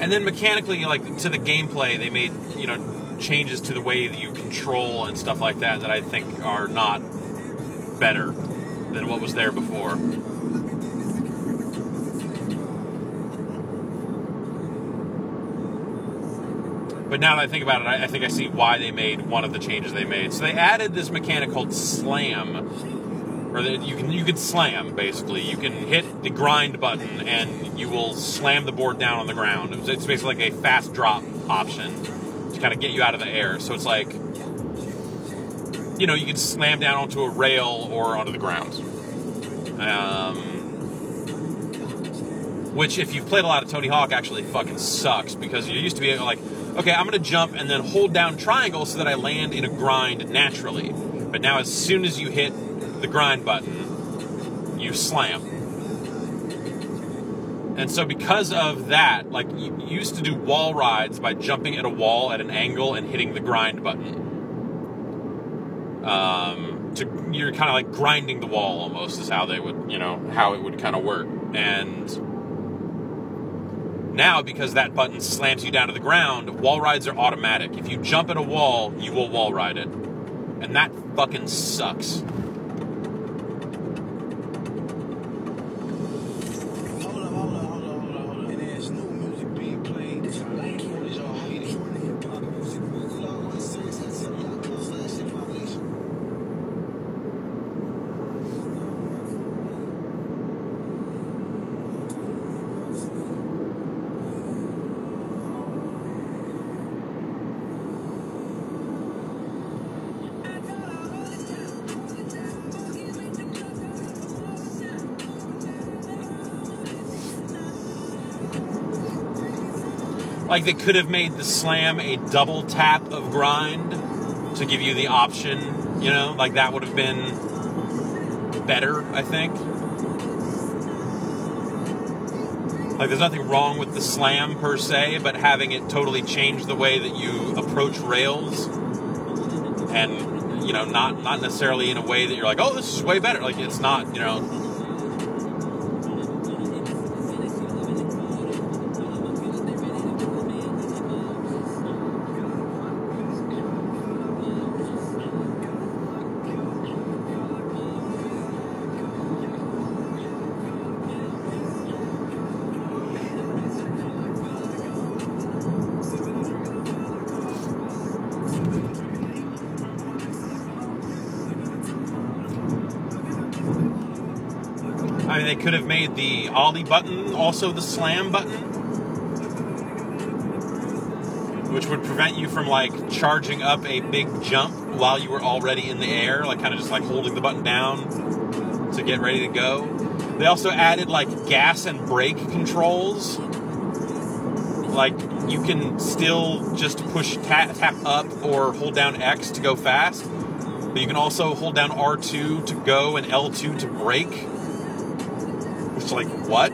And then mechanically, like, to the gameplay, they made, you know, changes to the way that you control and stuff like that I think are not better than what was there before. But now that I think about it, I think I see why they made one of the changes they made. So they added this mechanic called slam, or that you can slam, basically. You can hit the grind button and you will slam the board down on the ground. It's basically like a fast drop option to kind of get you out of the air. So it's like, you know, you can slam down onto a rail or onto the ground. Which, if you've played a lot of Tony Hawk, actually fucking sucks, because you used to be like, okay, I'm going to jump and then hold down triangle so that I land in a grind naturally. But now as soon as you hit the grind button, you slam. And so because of that, like, you used to do wall rides by jumping at a wall at an angle and hitting the grind button. You're kind of like grinding the wall almost is how they would, you know, how it would kind of work. And now, because that button slams you down to the ground, wall rides are automatic. If you jump at a wall, you will wall ride it. And that fucking sucks. Like, they could have made the slam a double tap of grind to give you the option, you know? Like, that would have been better, I think. Like, there's nothing wrong with the slam, per se, but having it totally change the way that you approach rails, and, you know, not necessarily in a way that you're like, oh, this is way better. Like, it's not, you know... I mean, they could have made the ollie button also the slam button, which would prevent you from, like, charging up a big jump while you were already in the air, like, kind of just, like, holding the button down to get ready to go. They also added, like, gas and brake controls. Like, you can still just push tap up or hold down X to go fast, but you can also hold down R2 to go and L2 to brake. Which, like, what?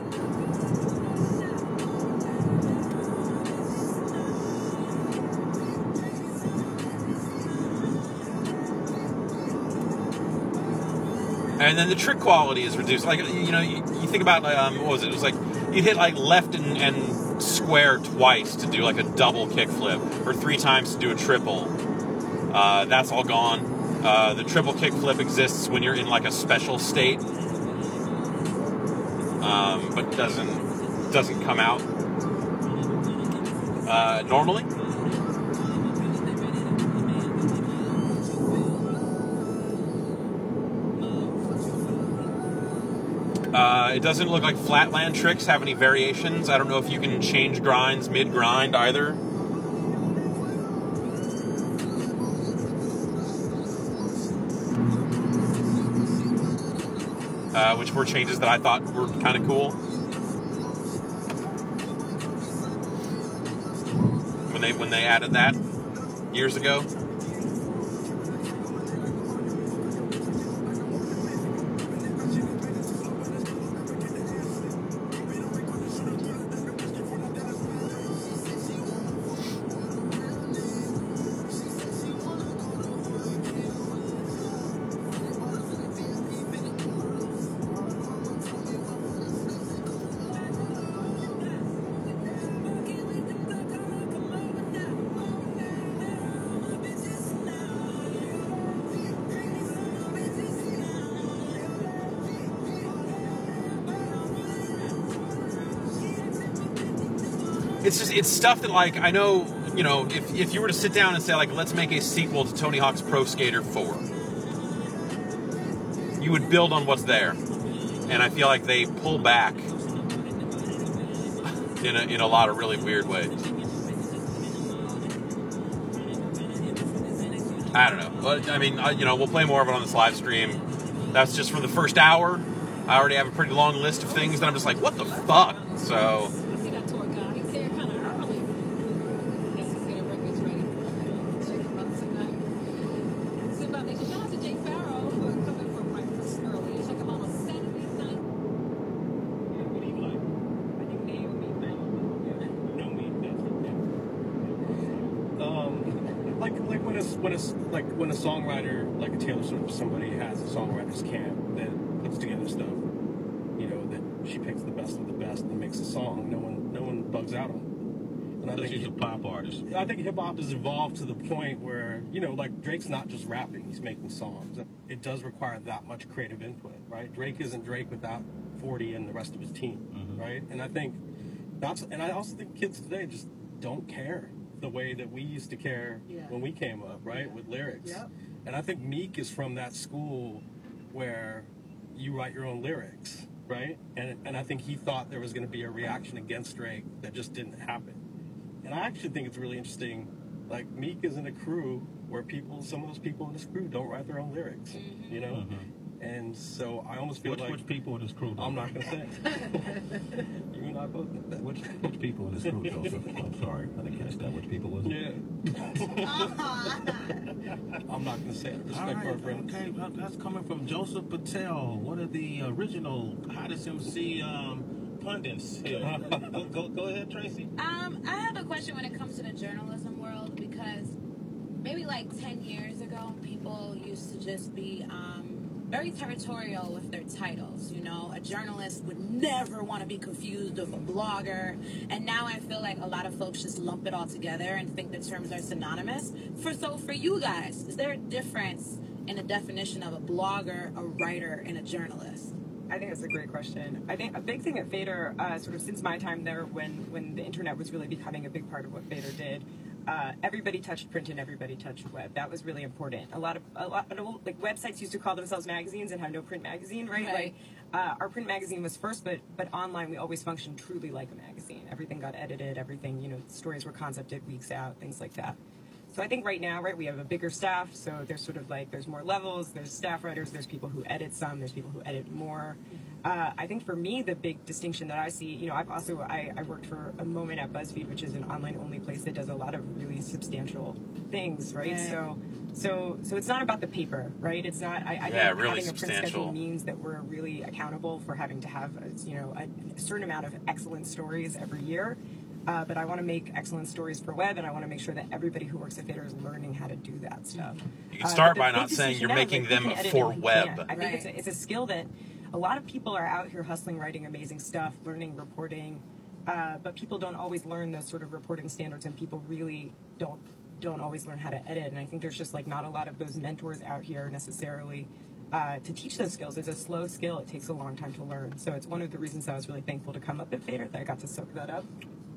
And then the trick quality is reduced. Like, you know, you think about, what was it? It was like, you hit, like, left and square twice to do, like, a double kickflip, or 3 times to do a triple. That's all gone. The triple kickflip exists when you're in, like, a special state. But doesn't come out normally. It doesn't look like Flatland Tricks have any variations. I don't know if you can change grinds mid-grind either. Which were changes that I thought were kind of cool. When they added that years ago. it's stuff that, like, I know, you know, if you were to sit down and say, like, let's make a sequel to Tony Hawk's Pro Skater 4, you would build on what's there. And I feel like they pull back in a lot of really weird ways. I don't know. But, I mean, you know, we'll play more of it on this live stream. That's just for the first hour. I already have a pretty long list of things that I'm just like, what the fuck? So... when a songwriter, like a Taylor Swift, somebody has a songwriter's camp that puts together stuff, you know, that she picks the best of the best and makes a song. No one bugs out on it. And I think she's a pop artist. I think hip hop has evolved to the point where, you know, like Drake's not just rapping; he's making songs. It does require that much creative input, right? Drake isn't Drake without 40 and the rest of his team, right? And I think and I also think kids today just don't care the way that we used to care when we came up, right, with lyrics. Yep. And I think Meek is from that school where you write your own lyrics, right? And I think he thought there was going to be a reaction against Drake that just didn't happen. And I actually think it's really interesting, like Meek is in a crew where some of those people in this crew don't write their own lyrics, you know? And so I almost feel which people in this crew? I'm not going to say. You and I both know that. Which people in this crew, Joseph? I'm sorry, I didn't catch that. Which people was it? Yeah. I'm not going to say it. Respect our friends. Okay, that's coming from Joseph Patel, one of the original hottest MC pundits here. Go ahead, Tracy. I have a question when it comes to the journalism world, because maybe like 10 years ago, people used to just be very territorial with their titles. You know, a journalist would never want to be confused with a blogger, and now I feel like a lot of folks just lump it all together and think the terms are synonymous. So for you guys, is there a difference in the definition of a blogger, a writer, and a journalist? I think that's a great question. I think a big thing at Fader, sort of since my time there, when the internet was really becoming a big part of what Fader did, everybody touched print and everybody touched web. That was really important. A lot of like websites used to call themselves magazines and have no print magazine, right? Like our print magazine was first, but online we always functioned truly like a magazine. Everything got edited. Everything, you know, stories were concepted weeks out, things like that. So I think right now, right, we have a bigger staff, so there's sort of like, there's more levels, there's staff writers, there's people who edit some, there's people who edit more. I think for me, the big distinction that I see, you know, I worked for a moment at BuzzFeed, which is an online-only place that does a lot of really substantial things, right? Yeah. So it's not about the paper, right? It's not, I think really having a print schedule means that we're really accountable for having to have, a certain amount of excellent stories every year. But I want to make excellent stories for web, and I want to make sure that everybody who works at Fader is learning how to do that stuff. You can start by not saying you're making them for web. I think it's a skill that a lot of people are out here hustling, writing amazing stuff, learning reporting, but people don't always learn those sort of reporting standards, and people really don't always learn how to edit. And I think there's just like not a lot of those mentors out here necessarily to teach those skills. It's a slow skill. It takes a long time to learn. So it's one of the reasons I was really thankful to come up at Fader, that I got to soak that up.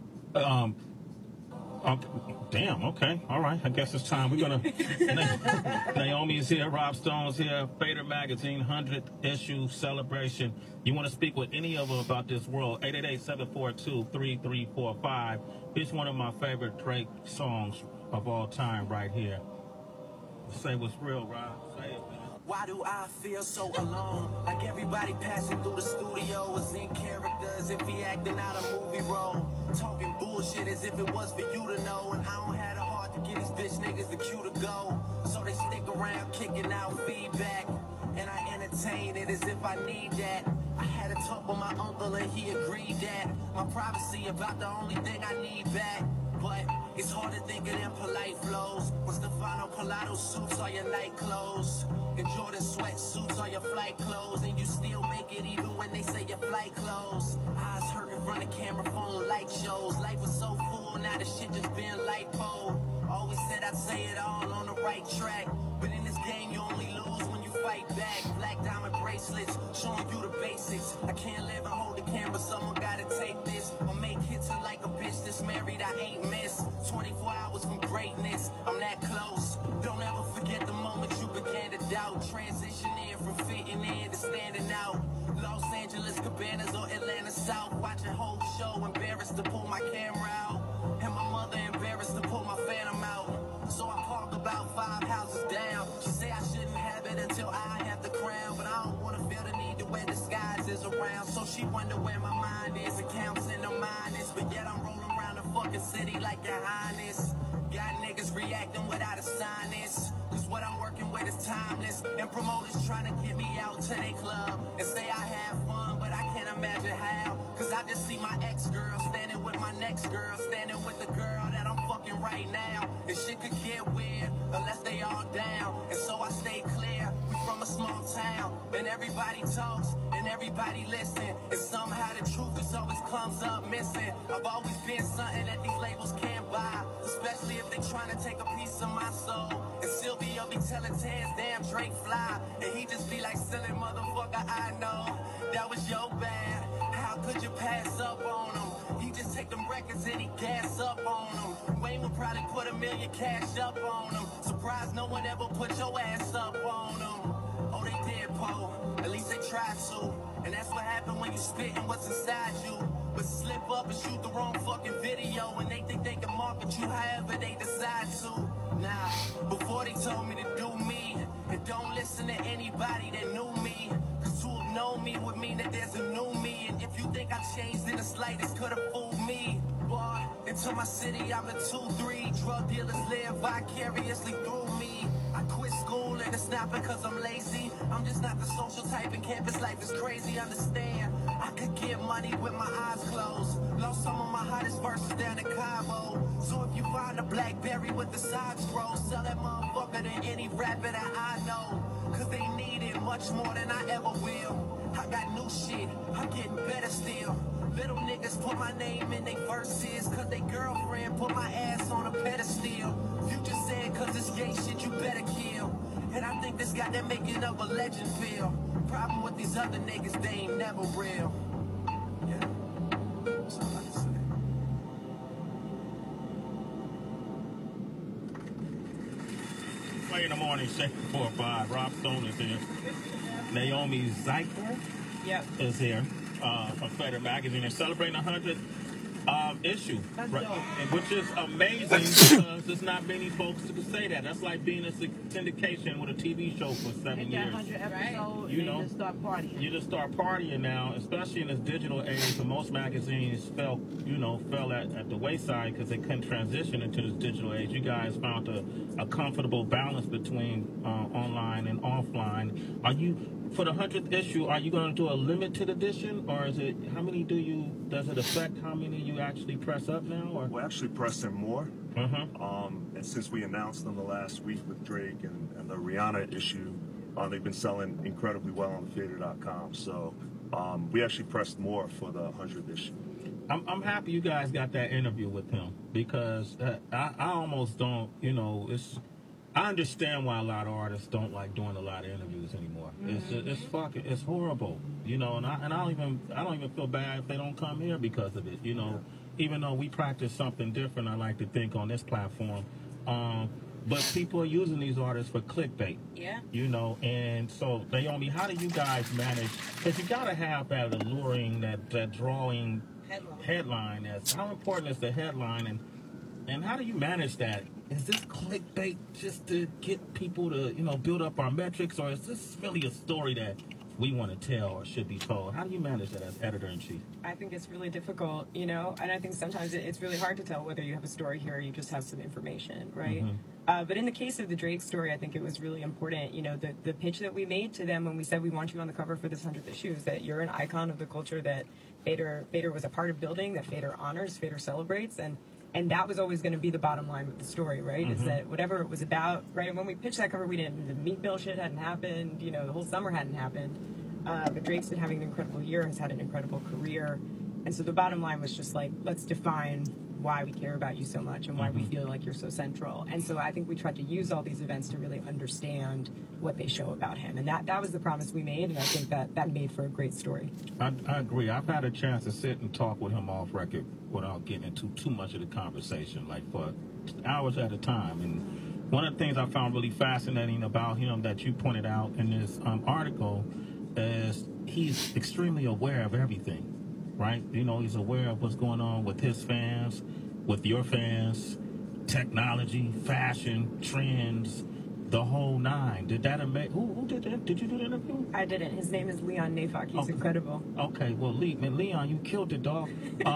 Damn, okay, all right, I guess it's time. We're gonna Naomi's here, Rob Stone's here, Fader Magazine 100th issue celebration. You want to speak with any of them about this world? 888-742-3345. It's one of my favorite Drake songs of all time right here. Say what's real, Rob. Say it, man. Why do I feel so alone? Like everybody passing through the studio is in character, as if he acting out a movie role. Talking bullshit as if it was for you to know. And I don't have the heart to get these bitch niggas the cue to go. So they stick around kicking out feedback, and I entertain it as if I need that. I had a talk with my uncle and he agreed that my privacy about the only thing I need back. But it's hard to think of them polite flows when Stefano Pilato suits are your night clothes, and Jordan sweatsuits are your flight clothes, and you still make it even when they say your flight clothes. Eyes hurt in front of camera phone light shows. Life was so full, now the shit just been lipo. Always said I'd say it all on the right track, but in this game you only lose when you fight back. Black diamond bracelets showing you the basics. I can't live and hold the camera, someone gotta take this or make hits like a bitch that's married, I ain't missed 24 hours from greatness. I'm that close. Don't ever forget the moment you began to doubt. Transitioning from fitting in to standing out. Los Angeles Cabanas or Atlanta South. Watching whole show, embarrassed to pull my camera out. And my mother embarrassed to pull my phantom out. So I park about 5 houses down. She say I shouldn't have it until I have the crown. But I don't want to feel the need to wear disguises around. So she wonder where my mind is. Accounts in the minus. But yet I'm rolling around the fucking city like your highness. Got niggas reacting without a sinus. Cause what I'm working with is timeless. And promoters trying to get me out to their club. And say I have fun, but I can't imagine how. Cause I just see my ex-girl standing with my next girl. Standing with the girl that I'm fucking right now. And shit could get weird unless they all down. And so I stay clear. We from a small town. And everybody talks and everybody listen. And somehow the truth is always comes up missing. I've always been something that these labels can't buy. Especially if they trying to take a piece of my soul. And Sylvia be telling Tans, damn Drake fly. And he just be like, silly motherfucker, I know. That was your bad. How could you pass up on him? He just take them records and he gas up on them. Wayne would probably put $1 million cash up on him. Surprised no one ever put your ass up on them. Oh, they did, Poe. At least they tried to. And that's what happened when you spitting what's inside you. But slip up and shoot the wrong fucking video. And they think they can market you however they decide to. Nah, before they told me to do me. And don't listen to anybody that knew me. Cause to have known me would mean that there's a new me. And if you think I changed in the slightest, could have fooled me. Boy, into my city, I'm a 2-3. Drug dealers live vicariously through me. I quit school and it's not because I'm lazy. I'm just not the social type and campus life is crazy, understand? I could get money with my eyes closed. Lost some of my hottest verses down in Cabo. So if you find a Blackberry with the side scroll, sell that motherfucker to any rapper that I know. Cause they need it much more than I ever will. I got new shit, I'm getting better still. Little niggas put my name in they verses. Cause they girlfriend put my ass on a pedestal. Future said cause it's gay shit you better kill. And I think this got that making of a legend feel. Problem with these other niggas, they ain't never real. Yeah, that's all I can say. Play in the morning, Shake 4-5. Rob Stone is here. Naomi Zeifer is here from Fader Magazine. They're celebrating 100th issue, right? Which is amazing because there's not many folks who can say that. That's like being in syndication with a TV show for 7 years. 100 episodes, You know, just start partying. You just start partying now, especially in this digital age. So most magazines fell at the wayside because they couldn't transition into this digital age. You guys found a comfortable balance between online and offline. Are you, for the 100th issue, are you going to do a limited edition, or is it, how many does it affect how many you actually press up now? Or? We're actually pressing more. Uh-huh. And since we announced them the last week with Drake and the Rihanna issue, they've been selling incredibly well on Fader.com. So we actually pressed more for the 100th issue. I'm happy you guys got that interview with him because I almost don't, I understand why a lot of artists don't like doing a lot of interviews anymore. Mm-hmm. It's horrible, and I don't even feel bad if they don't come here because of it, Even though we practice something different, I like to think on this platform. But people are using these artists for clickbait. Yeah. And so Naomi, how do you guys manage? Because you got to have that alluring, that drawing headline. How important is the headline, and how do you manage that? Is this clickbait just to get people to, build up our metrics, or is this really a story that we want to tell or should be told? How do you manage that as editor-in-chief? I think it's really difficult, and I think sometimes it's really hard to tell whether you have a story here or you just have some information, right? Mm-hmm. But in the case of the Drake story, I think it was really important, the pitch that we made to them when we said we want you on the cover for this 100th issue is that you're an icon of the culture that Fader was a part of building, that Fader honors, Fader celebrates, and that was always going to be the bottom line of the story, right? Mm-hmm. Is that whatever it was about, right? And when we pitched that cover, the Meek Mill shit hadn't happened, the whole summer hadn't happened. But Drake's been having an incredible year, has had an incredible career. And so the bottom line was just like, let's define why we care about you so much and why we feel like you're so central. And so I think we tried to use all these events to really understand what they show about him. And that was the promise we made, and I think that made for a great story. I agree. I've had a chance to sit and talk with him off record without getting into too much of the conversation, like for hours at a time. And one of the things I found really fascinating about him that you pointed out in this article is he's extremely aware of everything, right? You know, he's aware of what's going on with his fans, with your fans, technology, fashion, trends, the whole nine. Did that who did that? Did you do the interview? I didn't. His name is Leon Nafok. He's incredible. Okay, well, Leon, you killed it, dog.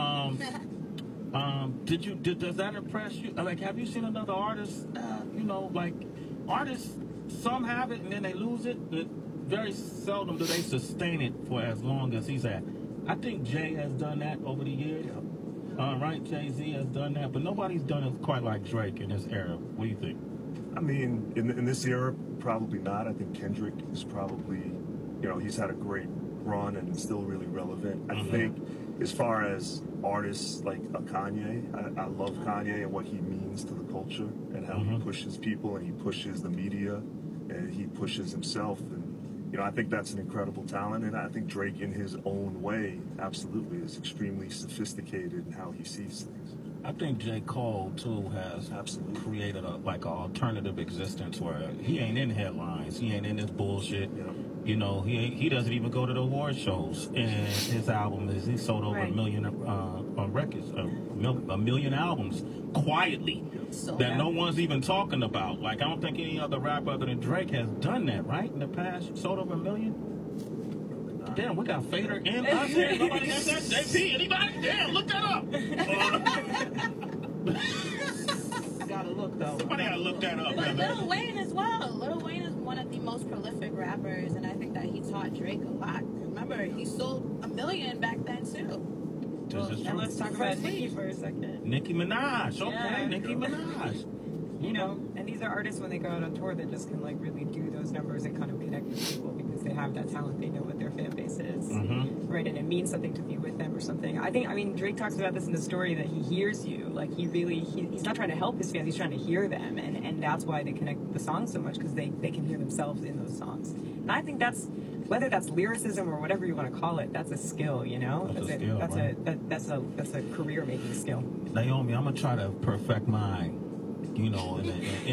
Does that impress you? Like, have you seen another artist? You know, like artists, some have it and then they lose it, but very seldom do they sustain it for as long as he's at. I think Jay has done that over the years. Right? Jay-Z has done that, but nobody's done it quite like Drake in this era. What do you think? I mean, in this era, probably not. I think Kendrick is probably, you know, he's had a great run and is still really relevant. I think as far as artists like a Kanye, I love Kanye and what he means to the culture and how he pushes people and he pushes the media and he pushes himself. And, you know, I think that's an incredible talent. And I think Drake, in his own way, absolutely is extremely sophisticated in how he sees things. I think J. Cole, too, has created an alternative existence where he ain't in headlines. He ain't in this bullshit. Yeah. You know, he doesn't even go to the award shows. And his album he sold over a million records, a million albums quietly that no one's even talking about. Like, I don't think any other rapper other than Drake has done that, right? In the past, sold over 1 million? Damn, we got Fader and us here. Nobody has that? JP, anybody? Damn, look that up. Gotta look, though. Somebody gotta look that up. But Lil Wayne as well. Lil Wayne is one of the most prolific rappers, and I think that he taught Drake a lot. Remember, he sold 1 million back then, too. And let's talk about Nicki for a second. Nicki Minaj. Okay, Yeah. Nicki Minaj. You know, and these are artists when they go out on tour that just can like really do those numbers and kind of connect with people because they have that talent. They know what their fan base is, right? And it means something to be with them or something. I mean, Drake talks about this in the story that he hears you. Like he's not trying to help his fans. He's trying to hear them, and that's why they connect with the songs so much because they can hear themselves in those songs. And I think that's whether that's lyricism or whatever you want to call it. That's a skill, you know. That's a career making skill. Naomi, I'm gonna try to perfect mine. You know, in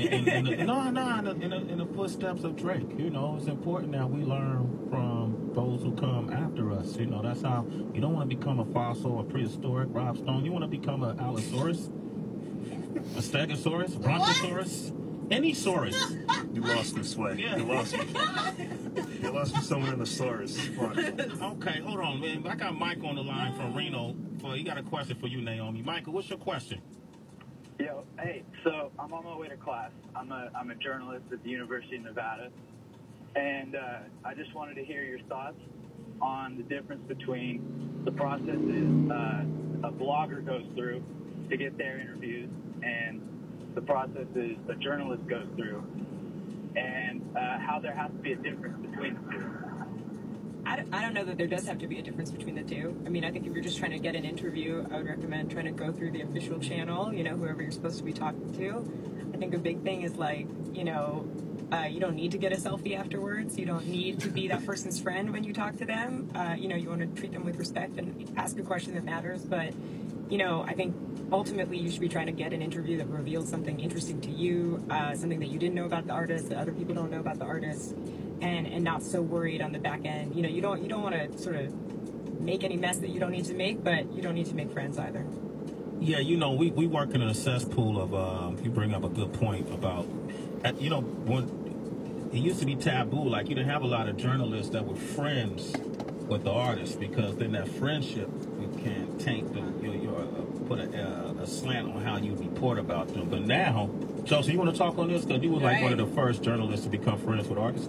the footsteps of Drake. You know, it's important that we learn from those who come after us. You know, that's how you don't want to become a fossil, a prehistoric Rob Stone. You want to become an Allosaurus, a Stegosaurus, a Brontosaurus, any saurus. You lost me, Sway. Yeah. You lost me. You lost me somewhere in the saurus. Okay, hold on, man. I got Mike on the line from Reno. He got a question for you, Naomi. Michael, what's your question? Yo, hey, so I'm on my way to class. I'm a journalist at the University of Nevada, and I just wanted to hear your thoughts on the difference between the processes a blogger goes through to get their interviews and the processes a journalist goes through, and how there has to be a difference between the two. I don't know that there does have to be a difference between the two. I mean, I think if you're just trying to get an interview, I would recommend trying to go through the official channel, you know, whoever you're supposed to be talking to. I think a big thing is like, you know, you don't need to get a selfie afterwards. You don't need to be that person's friend when you talk to them. You know, you want to treat them with respect and ask a question that matters. But, you know, I think ultimately you should be trying to get an interview that reveals something interesting to you, something that you didn't know about the artist, that other people don't know about the artist. And not so worried on the back end. You know, you don't want to sort of make any mess that you don't need to make, but you don't need to make friends either. Yeah, you know, we work in a cesspool of, you bring up a good point about, you know, when it used to be taboo, like you didn't have a lot of journalists that were friends with the artist because then that friendship can taint them, put a slant on how you report about them. But now, Chelsea, you want to talk on this? Because you were like one of the first journalists to become friends with artists.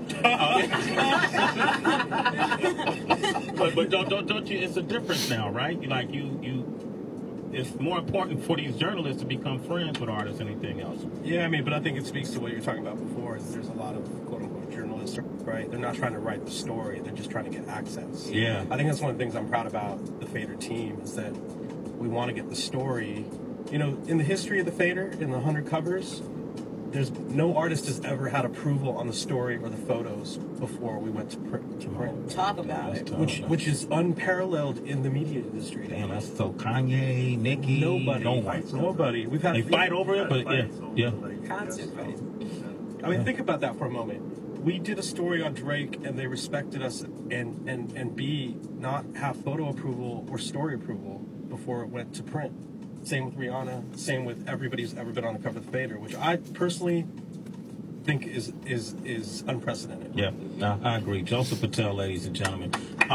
but don't you? It's a difference now, right? Like it's more important for these journalists to become friends with artists than anything else. Yeah, I mean, but I think it speaks to what you were talking about before. Is there's a lot of quote unquote journalists, right? They're not trying to write the story; they're just trying to get access. Yeah, I think that's one of the things I'm proud about the Fader team is that we want to get the story You know, in the history of the Fader, in the 100 covers, there's no artist has ever had approval on the story or the photos before we went to print. Talk about it. Which is unparalleled in the media industry. Damn, that's so Kanye, Nicki, Nobody. We've had They fight over it, but yeah. Constant fight. I mean, think about that for a moment. We did a story on Drake, and they respected us, and B, not have photo approval or story approval before it went to print. Same with Rihanna. Same with everybody who's ever been on the cover of the Fader, which I personally think is unprecedented. Yeah, I agree. Joseph Patel, ladies and gentlemen.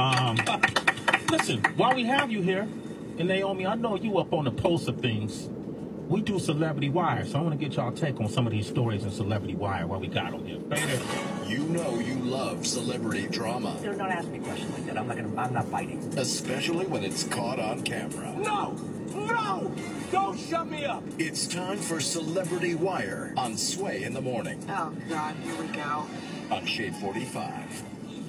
Listen, while we have you here, and Naomi, I know you up on the pulse of things. We do Celebrity Wire, so I want to get y'all take on some of these stories in Celebrity Wire while we got them here. Fader. You know you love celebrity drama. Don't ask me a question like that. I'm not biting. Especially when it's caught on camera. No! Don't shut me up! It's time for Celebrity Wire on Sway in the Morning. Oh, God, here we go. On Shade 45.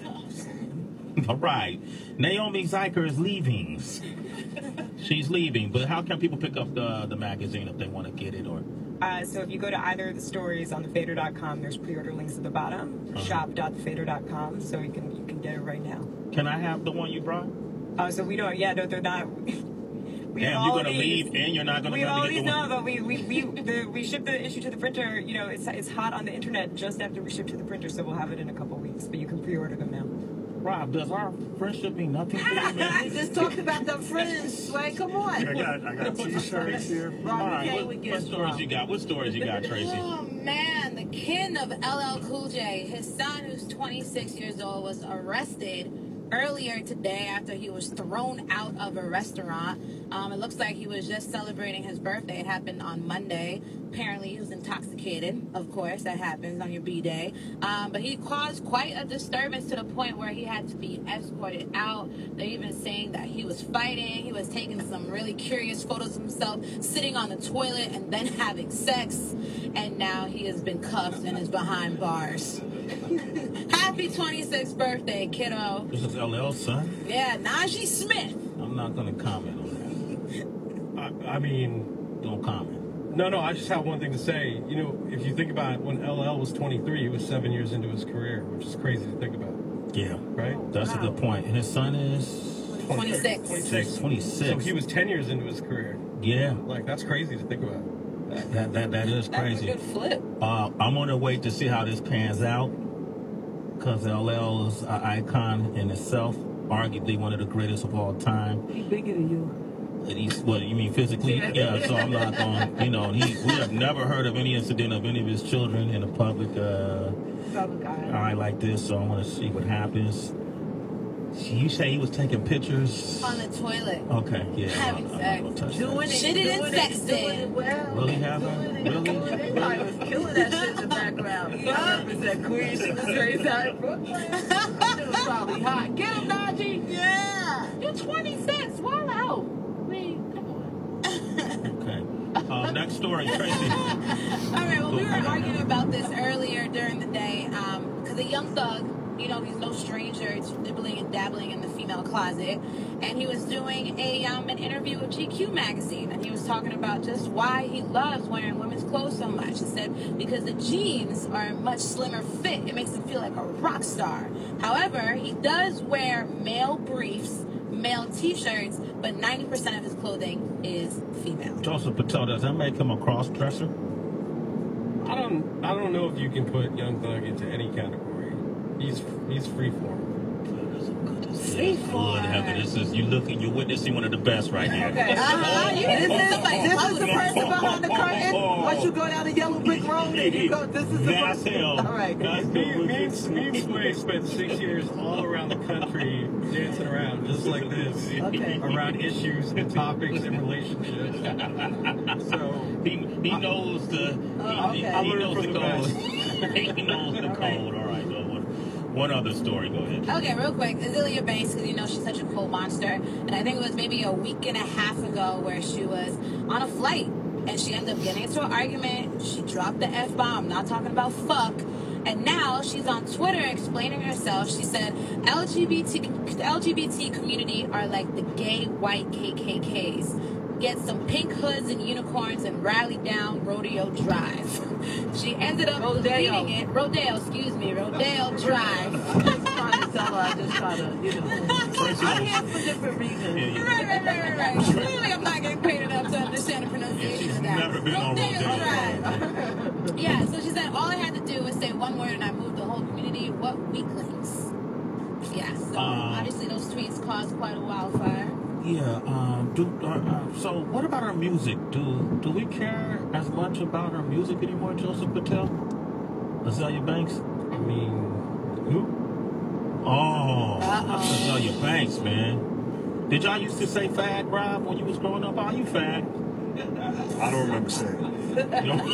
All right. Naomi Zeiger is leaving. She's leaving, but how can people pick up the magazine if they want to get it? Or So if you go to either of the stories on thefader.com, there's pre-order links at the bottom. Shop.thefader.com, so you can get it right now. Can I have the one you brought? So we don't. Yeah, no, they're not. Damn, you're gonna leave and you're not gonna. We have all get these the one? now, but we ship the issue to the printer. You know, it's hot on the internet just after we ship to the printer, so we'll have it in a couple weeks. But you can pre-order them now. Rob, does our friendship mean nothing to you, man? We just talked about the friends, Sway. Come on. I got t-shirts here. All right, what stories you got? What stories you got, Tracy? Oh man, the king of LL Cool J, his son, who's 26 years old, was arrested earlier today after he was thrown out of a restaurant. It looks like he was just celebrating his birthday. It happened on Monday. Apparently, he was intoxicated. Of course, that happens on your B-Day. But he caused quite a disturbance to the point where he had to be escorted out. They're even saying that he was fighting. He was taking some really curious photos of himself sitting on the toilet and then having sex. And now he has been cuffed and is behind bars. Happy 26th birthday, kiddo. This is LL's son? Yeah, Najee Smith. I'm not going to comment on I mean, don't comment. No, I just have one thing to say. You know, if you think about it, when LL was 23, he was 7 years into his career, which is crazy to think about. Yeah. Right? That's a good point. And his son is? 26. 26. So he was 10 years into his career. Yeah. Like, that's crazy to think about. That is crazy. That's a good flip. I'm going to wait to see how this pans out, because LL is an icon in itself, arguably one of the greatest of all time. He's bigger than you. What, you mean physically? Yeah, so I'm not going, we have never heard of any incident of any of his children in a public eye like this, so I want to see what happens. You say he was taking pictures? On the toilet. Okay, yeah. Having sex. Doing it. Shit it and sexting. Well. Really having? Really? They probably was killing that shit in the background. I represent Queens. She was straight out of Brooklyn. It was probably hot. Get him, Najee. Yeah. You're 26. Wild out. I mean, come on. Okay. Next story, Tracy. All right, well, we were arguing about this earlier during the day because a young thug, he's no stranger to dibbling and dabbling in the female closet. And he was doing an interview with GQ magazine. And he was talking about just why he loves wearing women's clothes so much. He said because the jeans are a much slimmer fit. It makes him feel like a rock star. However, he does wear male briefs, male t-shirts, but 90% of his clothing is female. Joseph Patel, does that make him a cross-dresser? I don't know if you can put Young Thug into any category. He's freeform. Good heaven, you're witnessing one of the best right here. Okay. This is the person behind the curtain. Once you go down the yellow brick road, and you go. This is the That's person. him. All right. Me and Sway spent 6 years all around the country dancing around just like this, Okay. around issues and topics and relationships. So He knows the he knows the code. He knows the code. All right, well, one other story. Go ahead. Okay, real quick. Azealia Banks, because she's such a cool monster. And I think it was maybe a week and a half ago where she was on a flight and she ended up getting into an argument. She dropped the F-bomb, not talking about fuck. And now she's on Twitter explaining herself. She said, the LGBT community are like the gay white KKKs. get some pink hoods and unicorns and rally down Rodeo Drive. She ended up completing it. Rodeo Drive. I just try to, you know. I'm here for different reasons. Right. Clearly, I'm not getting paid enough to understand the pronunciation of that. Never been on Rodeo Drive. Yeah, so she said all I had to do was say one word and I moved the whole community. What weaklings? Yeah, so obviously those tweets caused quite a wildfire. Yeah. So what about our music? Do we care as much about our music anymore, Joseph Patel? Azalea Banks? I mean, who? Oh, Azalea Banks, man. Did y'all used to say fag, Rob, when you was growing up? Are you fag? I don't remember saying it. You don't?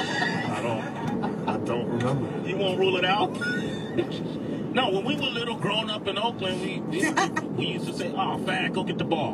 I don't remember. You won't rule it out? No, when we were little, growing up in Oakland, we used to say, "Oh, fag, go get the ball."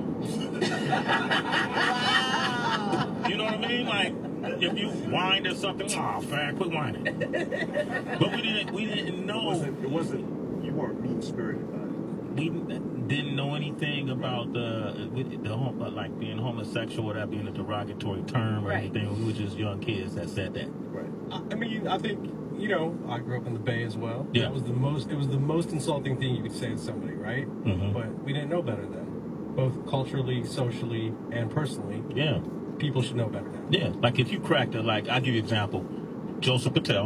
You know what I mean? Like, if you whined or something, "Oh, fag, quit whining." But we didn't know. It wasn't. You weren't mean spirited about it. We didn't know anything about like being homosexual or that being a derogatory term or anything. We were just young kids that said that. Right. I mean, I think, you know, I grew up in the Bay as well. Yeah. It was the most insulting thing you could say to somebody, right? Mm-hmm. But we didn't know better then, both culturally, socially, and personally. Yeah. People should know better now. Yeah. Like if you cracked it, like I'll give you an example. Joseph Patel.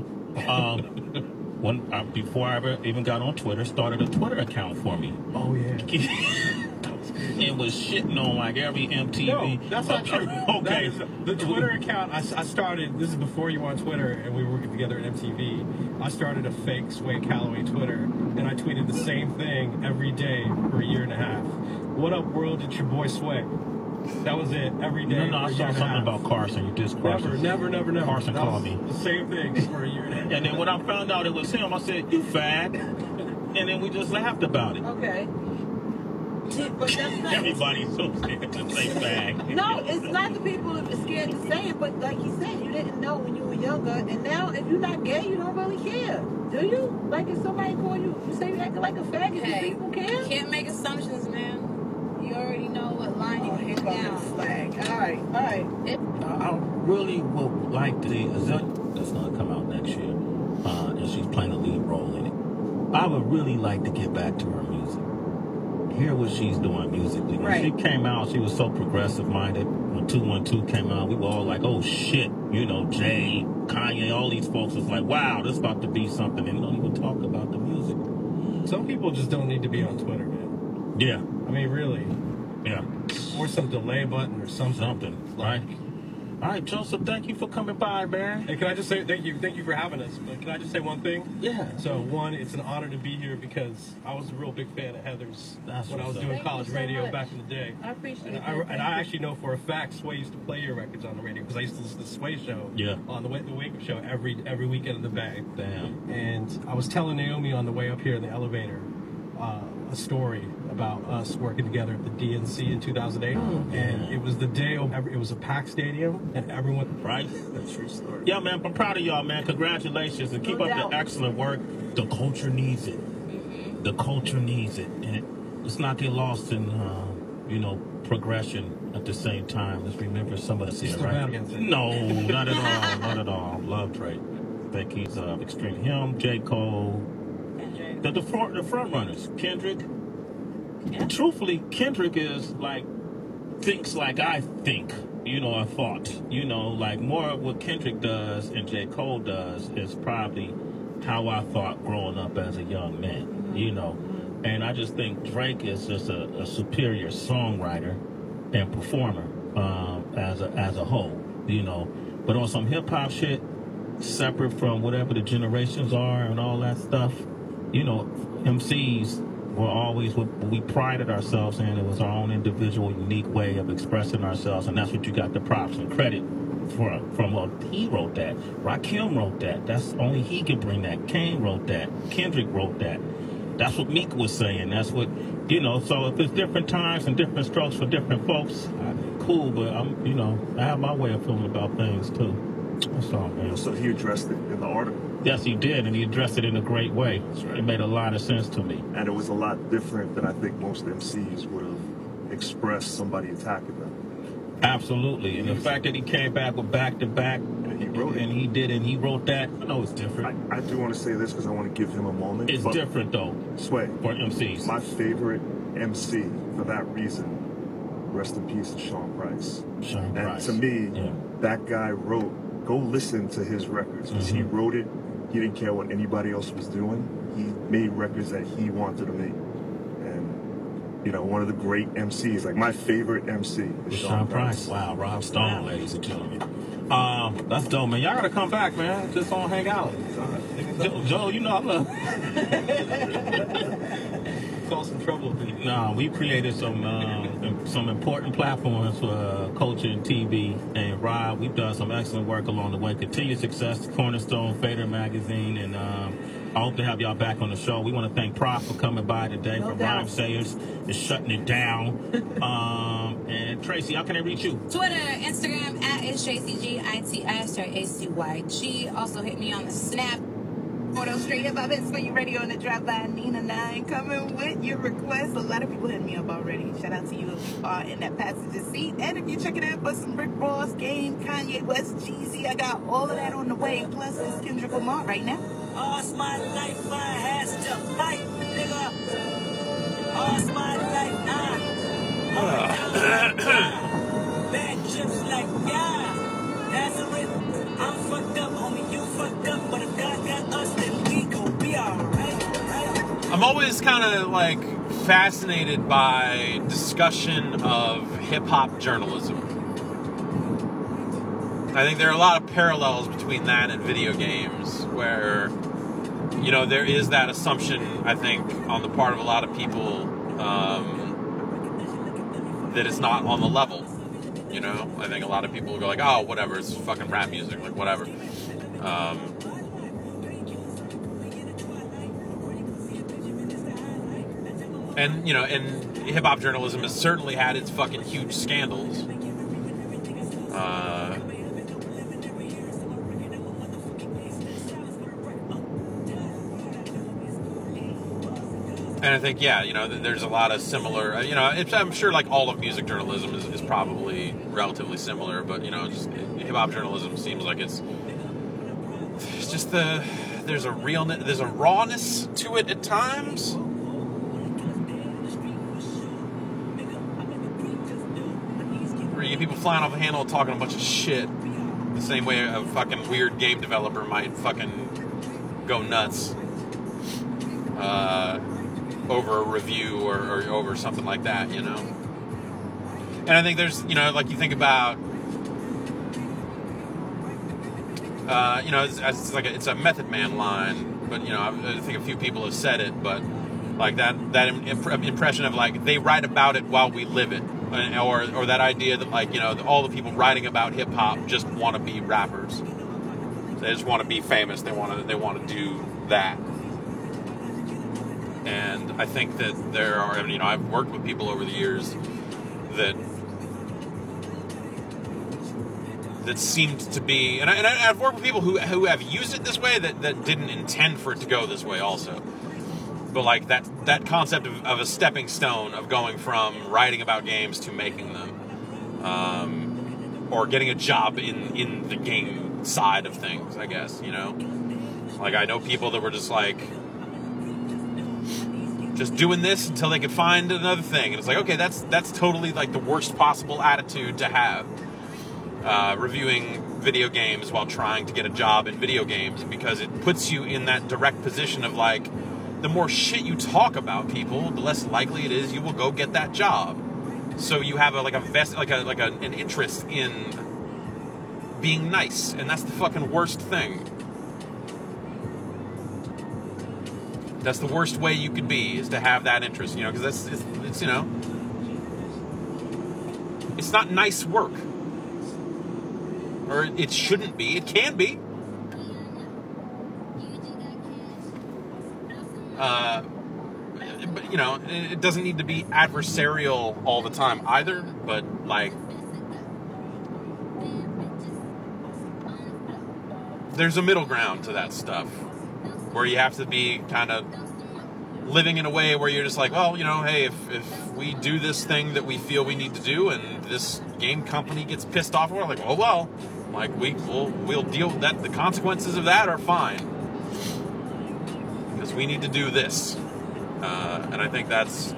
Before I ever even got on Twitter, started a Twitter account for me. Oh yeah. It was shitting on like every MTV. No, that's not true. Okay. The Twitter account I started. This is before you were on Twitter and we were working together at MTV. I started a fake Sway Calloway Twitter and I tweeted the same thing every day for a year and a half. What up, world? It's your boy Sway. That was it. Every day. No, I saw something about Carson. You dissed Carson. Never. Carson called me. The same thing for a year and a half. And then when I found out it was him, I said, "You fag," and then we just laughed about it. Okay. But that's not, everybody's so scared to say fag. No, it's not the people that are scared to say it, but like you said, you didn't know when you were younger, and now if you're not gay, you don't really care. Do you? Like if somebody call you, you say you acting like a faggot, do people care? You can't make assumptions, man. You already know what line you're hitting down. Flag. All right. I really would like to see Azalea that's going to come out next year, and she's playing a lead role in it. I would really like to get back to her music. Hear what she's doing musically. When she came out, she was so progressive-minded. When 212 came out, we were all like, "Oh shit!" You know, Jay, Kanye, all these folks was like, "Wow, this is about to be something." And they don't even talk about the music. Some people just don't need to be on Twitter, man. Yeah. I mean, really. Yeah. Or some delay button or something. Something, right? All right, Joseph, thank you for coming by, man. Hey, can I just say thank you for having us. But can I just say one thing? Yeah. So one, it's an honor to be here because I was a real big fan of Heather's when I was doing college radio back in the day. I appreciate it. And I actually know for a fact Sway used to play your records on the radio because I used to listen to the Sway show on the Wake Up Show every weekend in the Bay. Damn. And I was telling Naomi on the way up here in the elevator a story about us working together at the DNC in 2008, and it was the day it was a packed stadium, and everyone. Right? That's true story. Yeah, man, I'm proud of y'all, man. Congratulations, and keep up the excellent work. The culture needs it. The culture needs it, and let's not get lost in, progression at the same time. Let's remember some of us here, right? No, not at all, not at all. Love Drake. I think he's extreme. Him, J. Cole. The front runners, Kendrick. Yeah. Truthfully, Kendrick is thinks like I think. I thought. Like more of what Kendrick does and J. Cole does is probably how I thought growing up as a young man. And I just think Drake is just a superior songwriter and performer as a whole. But on some hip hop shit, separate from whatever the generations are and all that stuff. MCs were always what we prided ourselves in. It was our own individual, unique way of expressing ourselves, and that's what you got the props and credit from. He wrote that. Rakim wrote that. That's only he could bring that. Kane wrote that. Kendrick wrote that. That's what Meek was saying. That's what, so if it's different times and different strokes for different folks, cool, but I have my way of feeling about things, too. That's all, man. So he addressed it in the article? Yes, he did, and he addressed it in a great way. Right. It made a lot of sense to me. And it was a lot different than I think most MCs would have expressed somebody attacking them. Absolutely. And the fact that he came back with back-to-back, And he wrote it. and he did, and he wrote that, I know it's different. I do want to say this because I want to give him a moment. It's but different, though, Sway, for MCs. my favorite MC for that reason, rest in peace, is Sean Price. Sean And Price. to me, Yeah. that guy wrote, go listen to his records because he wrote it. He didn't care what anybody else was doing. He made records that he wanted to make. And, you know, one of the great MCs, like my favorite MC is Sean Price. Wow, Rob Stone, ladies and gentlemen. That's dope, man. Y'all gotta come back, man. Just don't hang out. Joe, you know I love. Cause some trouble. No, we created some important platforms for culture and TV. And Rob, we've done some excellent work along the way. Continued success, Cornerstone, Fader Magazine, and I hope to have y'all back on the show. We want to thank Prof for coming by today from Rhyme Sayers and shutting it down. And Tracy, how can they reach you? Twitter, Instagram, @it's JCGITS/ACYG. Also hit me on the Snap. Photo straight up. I've been you ready on the drop by Nina 9. Coming with your requests. A lot of people hit me up already. Shout out to you if you are in that passenger seat. And if you're checking out for some Rick Ross, Game, Kanye West, Jeezy, I got all of that on the way. Plus, it's Kendrick Lamar right now. All's my life I has to fight, nigga. All's my life, bad trips like, yeah. That's a rip. I'm fucked up, homie, you fucked up. But if God got us, then we gon' be alright. I'm always kind of like fascinated by discussion of hip-hop journalism. I think there are a lot of parallels between that and video games where, you know, there is that assumption, I think, on the part of a lot of people that it's not on the level. You know, I think a lot of people will go like, oh, whatever, it's fucking rap music, like whatever. And, you know, and hip-hop journalism has certainly had its fucking huge scandals. And I think, yeah, you know, there's a lot of similar, you know, I'm sure like all of music journalism is probably relatively similar, but, you know, just hip-hop journalism seems like it's just there's a realness, there's a rawness to it at times. Where you get people flying off the handle talking a bunch of shit the same way a fucking weird game developer might fucking go nuts. Over a review or over something like that, you know. And I think there's, you know, like you think about, you know, it's like it's a Method Man line, but you know, I think a few people have said it, but like that impression of like they write about it while we live it, or that idea that like, you know, all the people writing about hip hop just want to be rappers. They just want to be famous. They want to do that. And I think that there are, you know, I've worked with people over the years that seemed to be, and I've worked with people who have used it this way that didn't intend for it to go this way also. But like that concept of a stepping stone of going from writing about games to making them, or getting a job in the game side of things, I guess, you know. Like I know people that were just like, just doing this until they could find another thing. And it's like, okay, that's totally like the worst possible attitude to have. Reviewing video games while trying to get a job in video games, because it puts you in that direct position of like, the more shit you talk about people, the less likely it is you will go get that job. So you have an interest in being nice, and that's the fucking worst thing. That's the worst way you could be, is to have that interest, you know, because it's you know, it's not nice work, or it shouldn't be. It can be. But you know, it doesn't need to be adversarial all the time either. But like, there's a middle ground to that stuff, where you have to be kind of living in a way where you're just like, well, you know, hey, if we do this thing that we feel we need to do, and this game company gets pissed off, we're like, well, like we'll deal with that. The consequences of that are fine because we need to do this, and I think that's.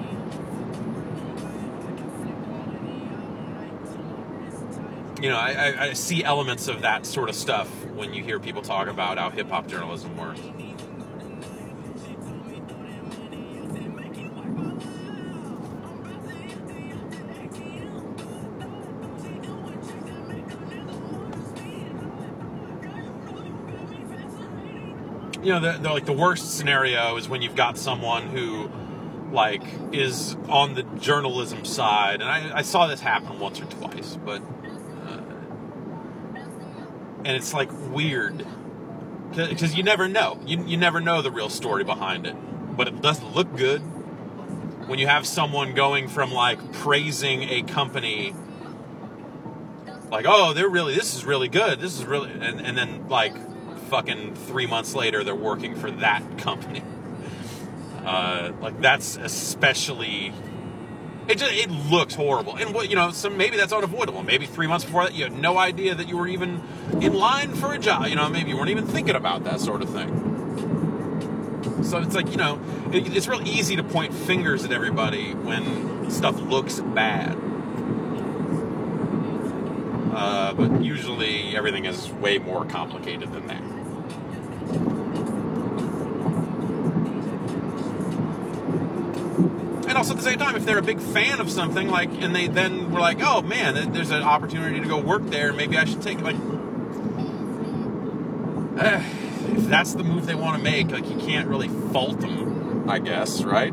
You know, I see elements of that sort of stuff when you hear people talk about how hip-hop journalism works. You know, the worst scenario is when you've got someone who, like, is on the journalism side, and I saw this happen once or twice, but, and it's, like, weird, because you never know. You never know the real story behind it, but it doesn't look good when you have someone going from, like, praising a company, like, oh, this is really good, and then, like, fucking 3 months later they're working for that company. Like, that's especially, it looks horrible, and what, you know, so maybe that's unavoidable. Maybe 3 months before that you had no idea that you were even in line for a job, you know, maybe you weren't even thinking about that sort of thing. So it's like, you know, it's real easy to point fingers at everybody when stuff looks bad. But usually everything is way more complicated than that. And also at the same time, if they're a big fan of something, like, and they then were like, oh man, there's an opportunity to go work there, maybe I should take it, like, if that's the move they want to make, like, you can't really fault them, I guess, right?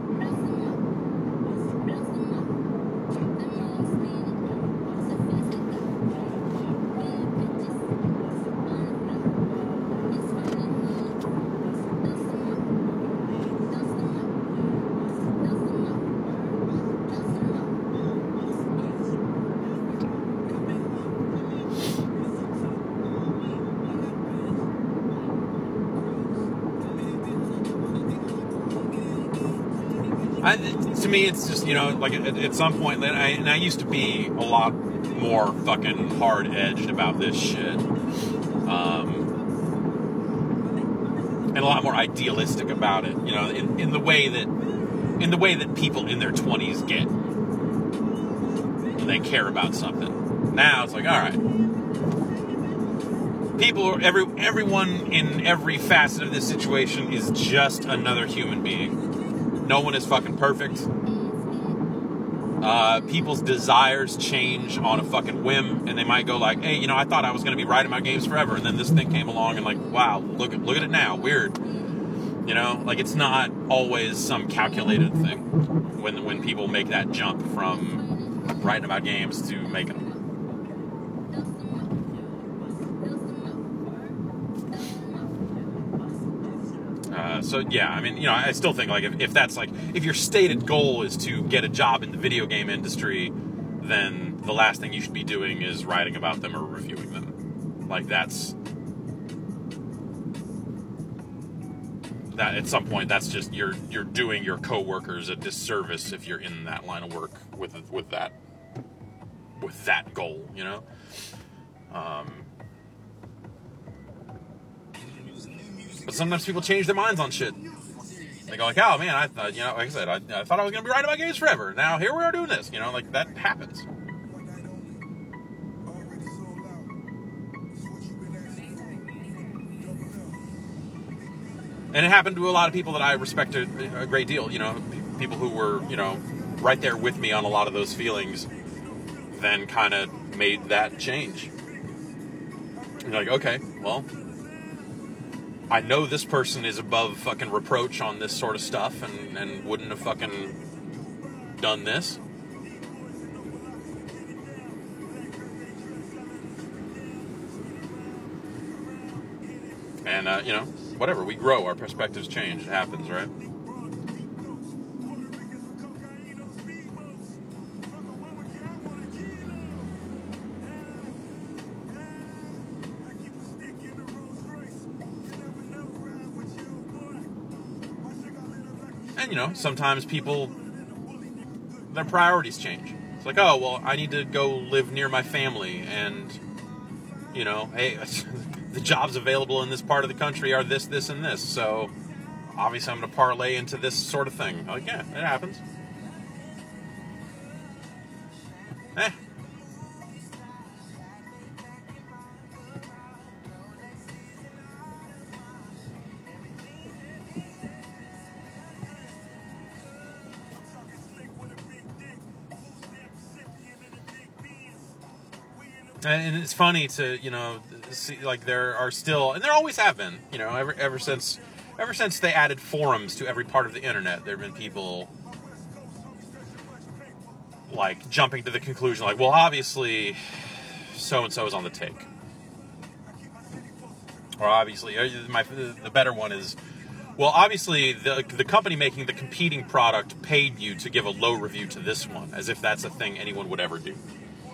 To me, it's just, you know, like, at some point, and I used to be a lot more fucking hard-edged about this shit, and a lot more idealistic about it, you know, in the way that people in their 20s get when they care about something. Now it's like, all right, everyone in every facet of this situation is just another human being. No one is fucking perfect. People's desires change on a fucking whim, and they might go like, hey, you know, I thought I was going to be writing my games forever, and then this thing came along, and like, wow, look at it now, weird. You know, like, it's not always some calculated thing when people make that jump from writing about games to making them. So yeah, I mean, you know, I still think, like, if that's, like, if your stated goal is to get a job in the video game industry, then the last thing you should be doing is writing about them or reviewing them. Like, that at some point, that's just, you're doing your coworkers a disservice if you're in that line of work with that goal, you know. But sometimes people change their minds on shit. They go like, oh man, I thought, you know, like I said, I thought I was going to be writing about games forever. Now here we are doing this, you know, like, that happens. And it happened to a lot of people that I respect a great deal, you know, people who were, you know, right there with me on a lot of those feelings, then kind of made that change. And you're like, okay, well, I know this person is above fucking reproach on this sort of stuff and wouldn't have fucking done this. And, you know, whatever, we grow, our perspectives change, it happens, right? And, you know, sometimes people, their priorities change. It's like, oh, well, I need to go live near my family, and, you know, hey, the jobs available in this part of the country are this, this, and this, so obviously I'm going to parlay into this sort of thing. Like, yeah, it happens. And it's funny to, you know, see, like, there are still, and there always have been, you know, ever since they added forums to every part of the internet, there have been people, like, jumping to the conclusion, like, well, obviously, so-and-so is on the take. Or obviously, the better one is, well, obviously, the company making the competing product paid you to give a low review to this one, as if that's a thing anyone would ever do.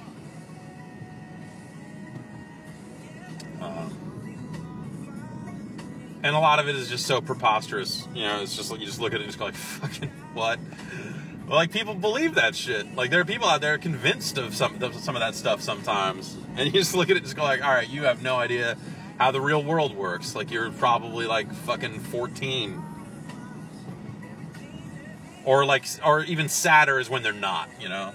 And a lot of it is just so preposterous, you know, it's just like, you just look at it and just go like, fucking, what? Well, like, people believe that shit. Like, there are people out there convinced of some of that stuff sometimes. And you just look at it and just go like, all right, you have no idea how the real world works. Like, you're probably like fucking 14. Or even sadder is when they're not, you know?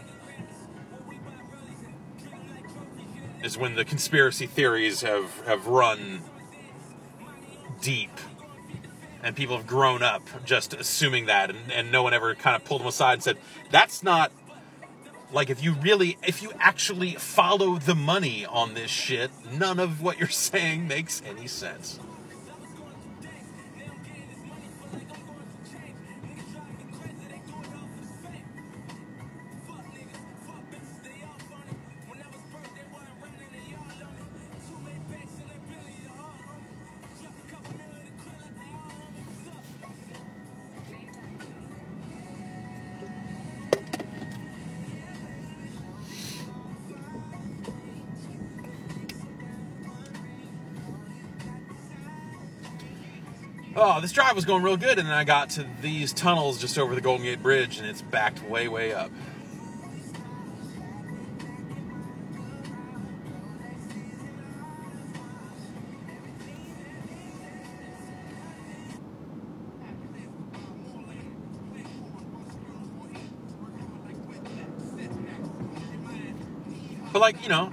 Is when the conspiracy theories have run deep, and people have grown up just assuming that, and no one ever kind of pulled them aside and said, that's not, like, if you actually follow the money on this shit, none of what you're saying makes any sense. Oh, this drive was going real good, and then I got to these tunnels just over the Golden Gate Bridge, and it's backed way, way up. But, like, you know,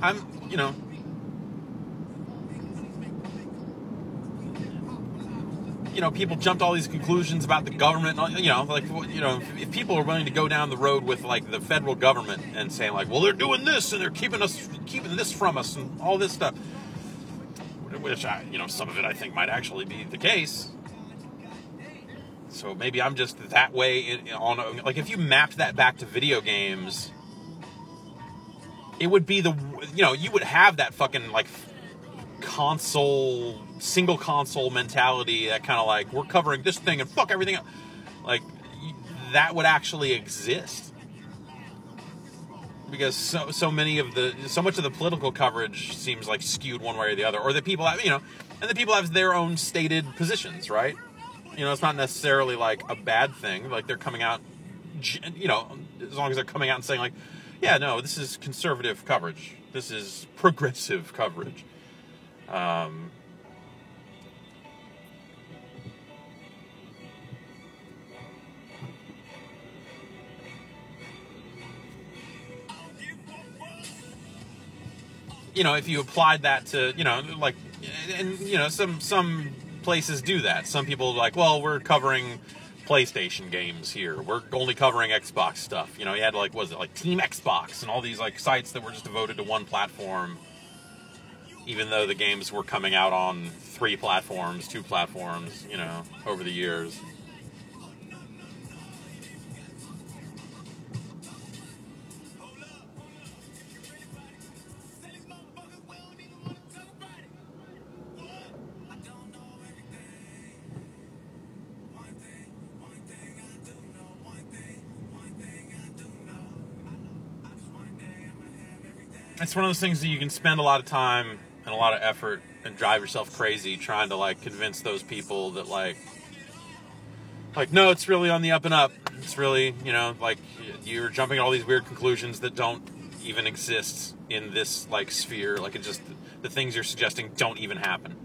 people jumped all these conclusions about the government, you know, like, you know, if people are willing to go down the road with, like, the federal government and saying, like, well, they're doing this and they're keeping this from us and all this stuff, which, some of it I think might actually be the case. So maybe I'm just that way like, if you mapped that back to video games, it would be you would have that fucking, like, single console mentality, that kind of like, we're covering this thing and fuck everything else. Like, that would actually exist, because so much of the political coverage seems like skewed one way or the other, or that people have, and the people have their own stated positions, right? It's not necessarily like a bad thing, like they're coming out, as long as they're coming out and saying, like, yeah, no, this is conservative coverage, this is progressive coverage. If you applied that to, like, and, some places do that. Some people are like, well, we're covering PlayStation games here. We're only covering Xbox stuff. You had, like, was it like Team Xbox and all these, like, sites that were just devoted to one platform, even though the games were coming out on 3 platforms, 2 platforms, over the years. It's one of those things that you can spend a lot of time and a lot of effort and drive yourself crazy trying to, like, convince those people that, like, like, no, it's really on the up and up. It's really, you know, like, you're jumping at all these weird conclusions that don't even exist in this, like, sphere. Like, it just, the things you're suggesting don't even happen.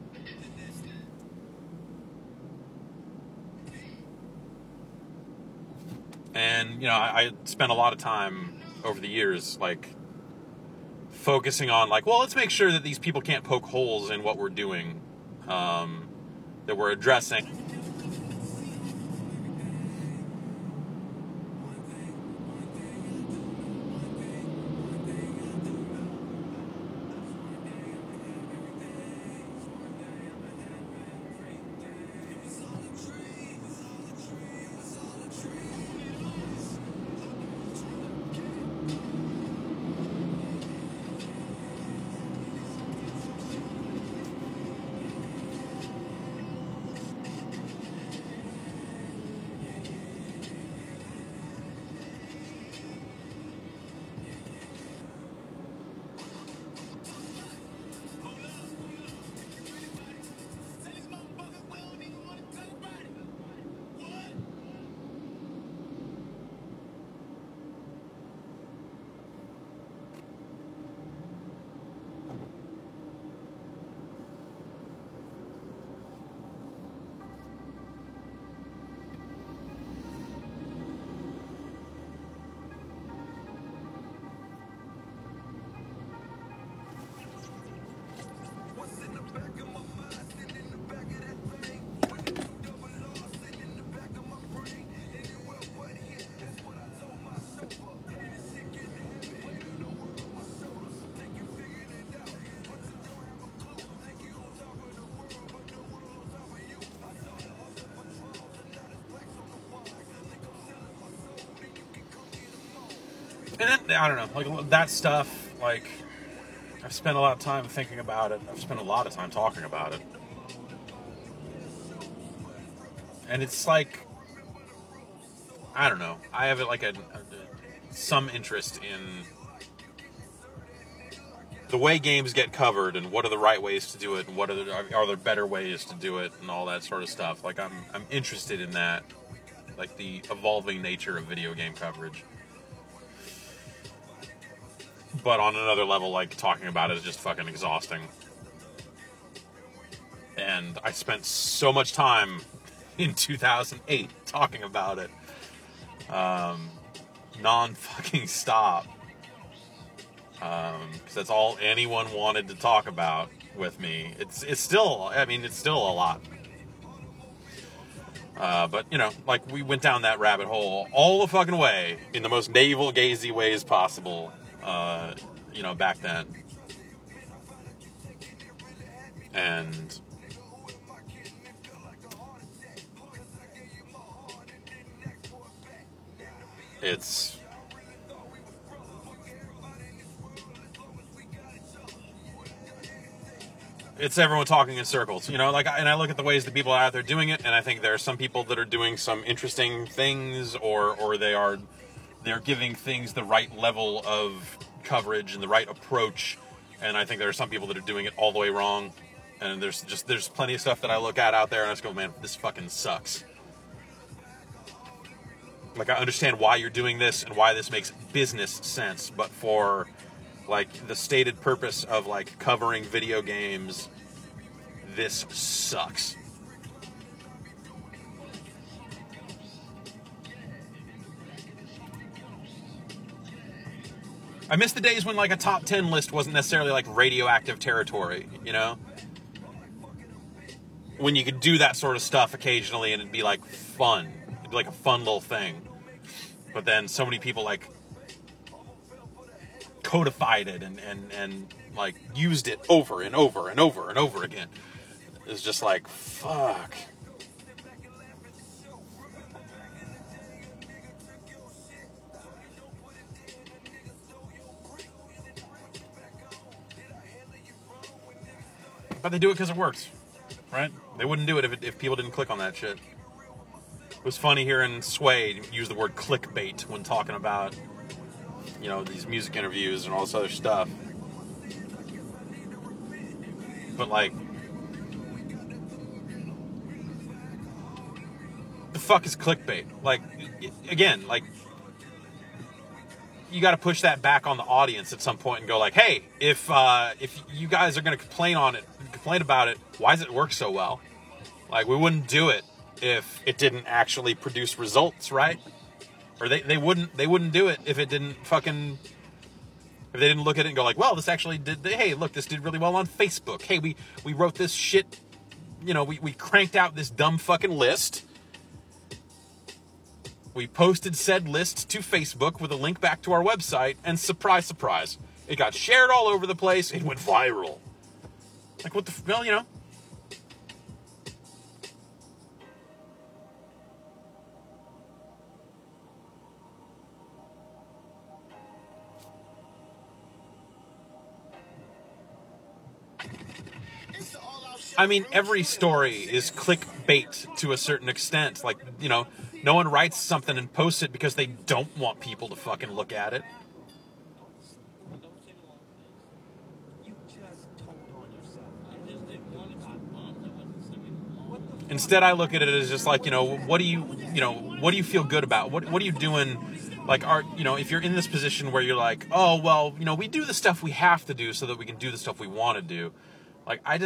And, you know, I spent a lot of time over the years, like, focusing on, like, well, let's make sure that these people can't poke holes in what we're doing, that we're addressing. And then, I don't know, like, that stuff, like, I've spent a lot of time thinking about it. I've spent a lot of time talking about it. And it's like, I don't know, I have like some interest in the way games get covered and what are the right ways to do it and what are there better ways to do it and all that sort of stuff. Like, I'm interested in that, like, the evolving nature of video game coverage. But on another level, like, talking about it is just fucking exhausting. And I spent so much time in 2008 talking about it. Non-fucking stop. Because that's all anyone wanted to talk about with me. It's still, I mean, it's still a lot. But, you know, like, we went down that rabbit hole all the fucking way in the most navel-gazy ways possible. You know, back then. And it's everyone talking in circles, you know, like, and I look at the ways that people are out there doing it, and I think there are some people that are doing some interesting things, or they're giving things the right level of coverage and the right approach, and I think there are some people that are doing it all the way wrong, and there's plenty of stuff that I look at out there and I just go, man, this fucking sucks. Like, I understand why you're doing this and why this makes business sense, but for, like, the stated purpose of, like, covering video games, this sucks. I miss the days when, like, a top 10 list wasn't necessarily, like, radioactive territory, you know? When you could do that sort of stuff occasionally and it'd be, like, fun. It'd be, like, a fun little thing. But then so many people, like, codified it and like, used it over and over and over and over again. It's just like, fuck. But they do it because it works, right? They wouldn't do it if people didn't click on that shit. It was funny hearing Sway use the word clickbait when talking about, you know, these music interviews and all this other stuff. But, like, the fuck is clickbait? Like, again, like, you got to push that back on the audience at some point and go like, hey, if you guys are going to complain about it, why does it work so well? Like, we wouldn't do it if it didn't actually produce results, right? Or they wouldn't do it if it didn't if they didn't look at it and go like, well, this actually did, hey, look, this did really well on Facebook. Hey, we wrote this shit, we cranked out this dumb fucking list. We posted said list to Facebook with a link back to our website, and surprise, surprise, it got shared all over the place. It went viral. Like, what the, well, I mean, every story is clickbait to a certain extent. Like, no one writes something and posts it because they don't want people to fucking look at it. Instead, I look at it as just like, what do you feel good about? What are you doing? Like, if you're in this position where you're like, oh, well, we do the stuff we have to do so that we can do the stuff we want to do. Like, I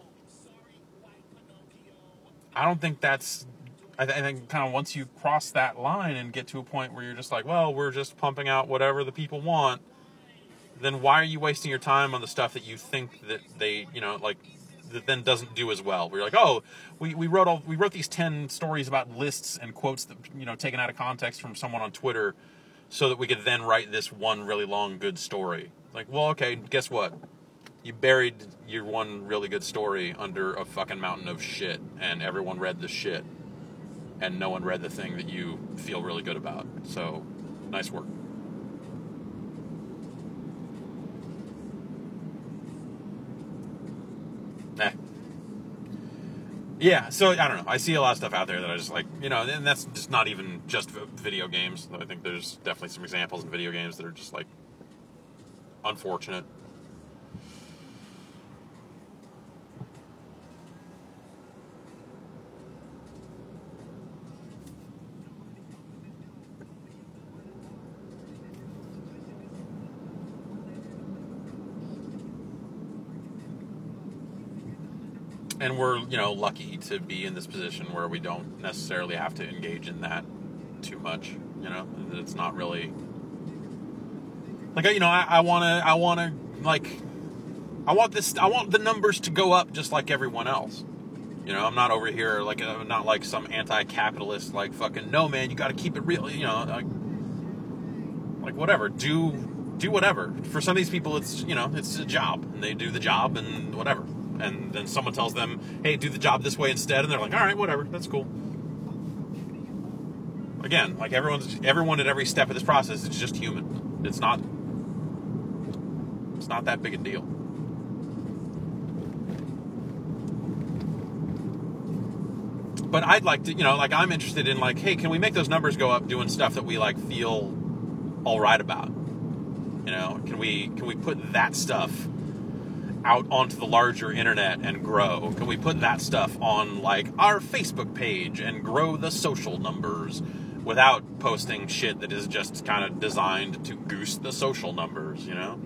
don't think that's, I think kind of once you cross that line and get to a point where you're just like, well, we're just pumping out whatever the people want, then why are you wasting your time on the stuff that you think that they, that then doesn't do as well? We're like, oh, we wrote these 10 stories about lists and quotes that, taken out of context from someone on Twitter so that we could then write this one really long, good story. Like, well, okay, guess what? You buried your one really good story under a fucking mountain of shit, and everyone read the shit, and no one read the thing that you feel really good about. So, nice work. Yeah, so, I don't know. I see a lot of stuff out there that I just like, and that's just not even just video games. I think there's definitely some examples in video games that are just, like, unfortunate. And we're, lucky to be in this position where we don't necessarily have to engage in that too much. It's not really like, I want the numbers to go up just like everyone else. I'm not over here like, I'm not like some anti-capitalist, like fucking, no man, you got to keep it real. Like whatever, do whatever. For some of these people, it's, it's a job, and they do the job and whatever. And then someone tells them, hey, do the job this way instead. And they're like, all right, whatever, that's cool. Again, like everyone at every step of this process is just human. It's not that big a deal. But I'd like to, I'm interested in like, hey, can we make those numbers go up doing stuff that we like feel all right about? Can we put that stuff out onto the larger internet and grow? Can we put that stuff on like our Facebook page and grow the social numbers without posting shit that is just kind of designed to goose the social numbers,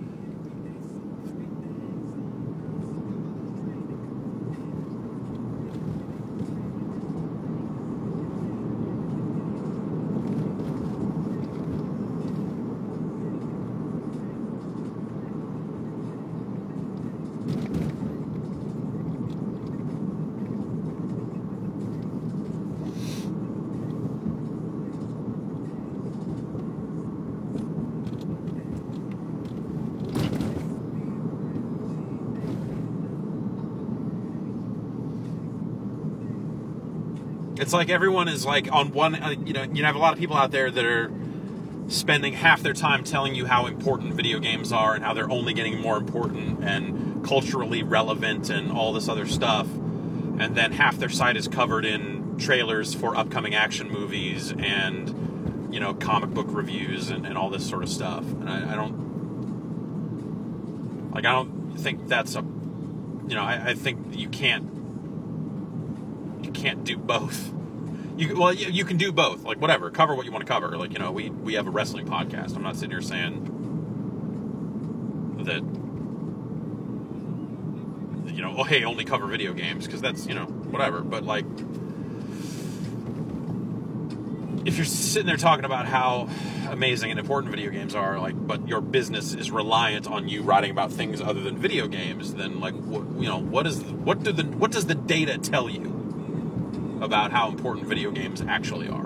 It's like everyone is like on one, you have a lot of people out there that are spending half their time telling you how important video games are and how they're only getting more important and culturally relevant and all this other stuff. And then half their site is covered in trailers for upcoming action movies and, comic book reviews and all this sort of stuff. And I don't think that's a, I think you can't do both. You can do both. Like, whatever. Cover what you want to cover. Like, we have a wrestling podcast. I'm not sitting here saying that, oh, hey, only cover video games, because that's, whatever. But, like, if you're sitting there talking about how amazing and important video games are, like, but your business is reliant on you writing about things other than video games, then, like, what does the data tell you about how important video games actually are?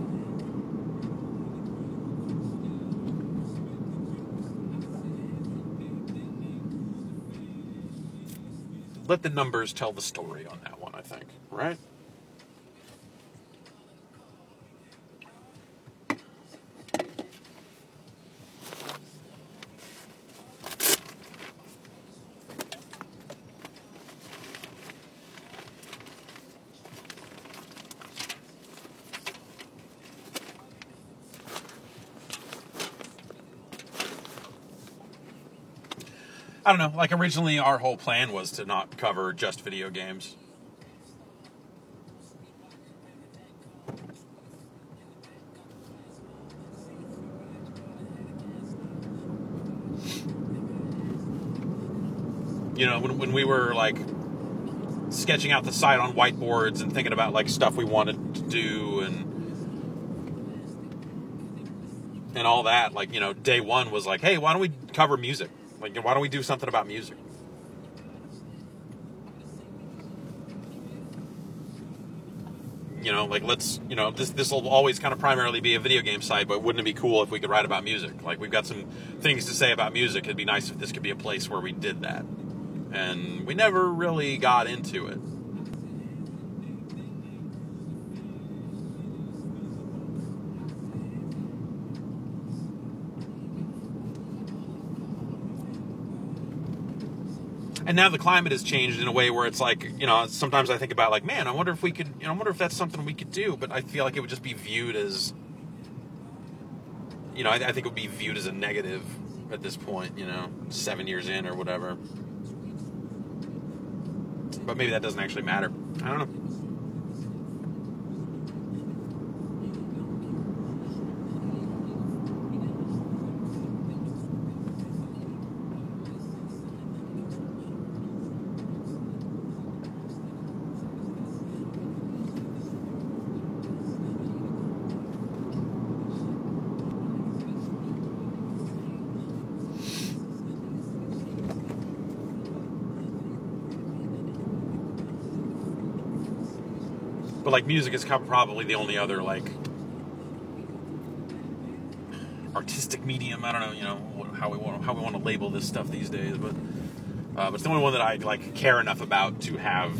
Let the numbers tell the story on that one, I think, right? I don't know, like, originally our whole plan was to not cover just video games. When we were, like, sketching out the site on whiteboards and thinking about, like, stuff we wanted to do and all that, like, day one was like, hey, why don't we cover music? Like, why don't we do something about music? Like, let's, this will always kind of primarily be a video game site, but wouldn't it be cool if we could write about music? Like, we've got some things to say about music. It'd be nice if this could be a place where we did that. And we never really got into it. And now the climate has changed in a way where it's like, sometimes I think about, like, man, I wonder if we could, I wonder if that's something we could do. But I feel like it would just be viewed as, I think it would be viewed as a negative at this point, 7 years in or whatever. But maybe that doesn't actually matter. I don't know. But, like, music is probably the only other, like, artistic medium. I don't know, how we want to label this stuff these days, but it's the only one that I, like, care enough about to have,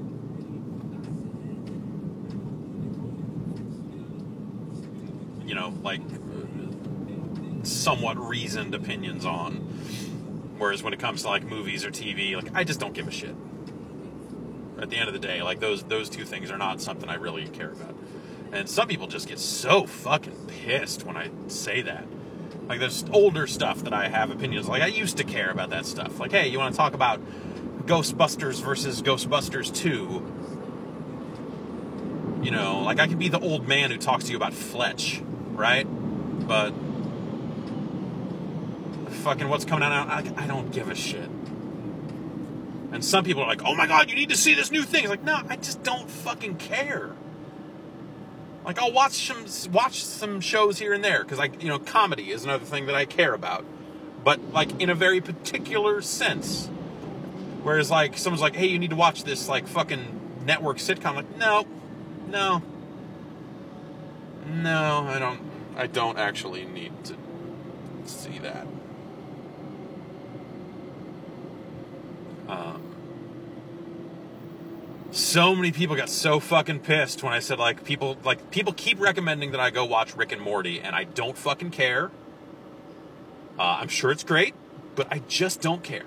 like, somewhat reasoned opinions on. Whereas when it comes to, like, movies or TV, like, I just don't give a shit. At the end of the day, like, those two things are not something I really care about. And some people just get so fucking pissed when I say that. Like, there's older stuff that I have opinions. Like, I used to care about that stuff. Like, hey, you want to talk about Ghostbusters versus Ghostbusters 2? Like, I could be the old man who talks to you about Fletch, right? But fucking what's coming out, I don't give a shit. And some people are like, oh my god, you need to see this new thing. It's like, no, I just don't fucking care. Like, I'll watch some shows here and there, because, like, comedy is another thing that I care about. But, like, in a very particular sense. Whereas, like, someone's like, hey, you need to watch this, like, fucking network sitcom. I'm like, no, I don't actually need to see that. So many people got so fucking pissed when I said, like, people keep recommending that I go watch Rick and Morty, and I don't fucking care. I'm sure it's great, but I just don't care.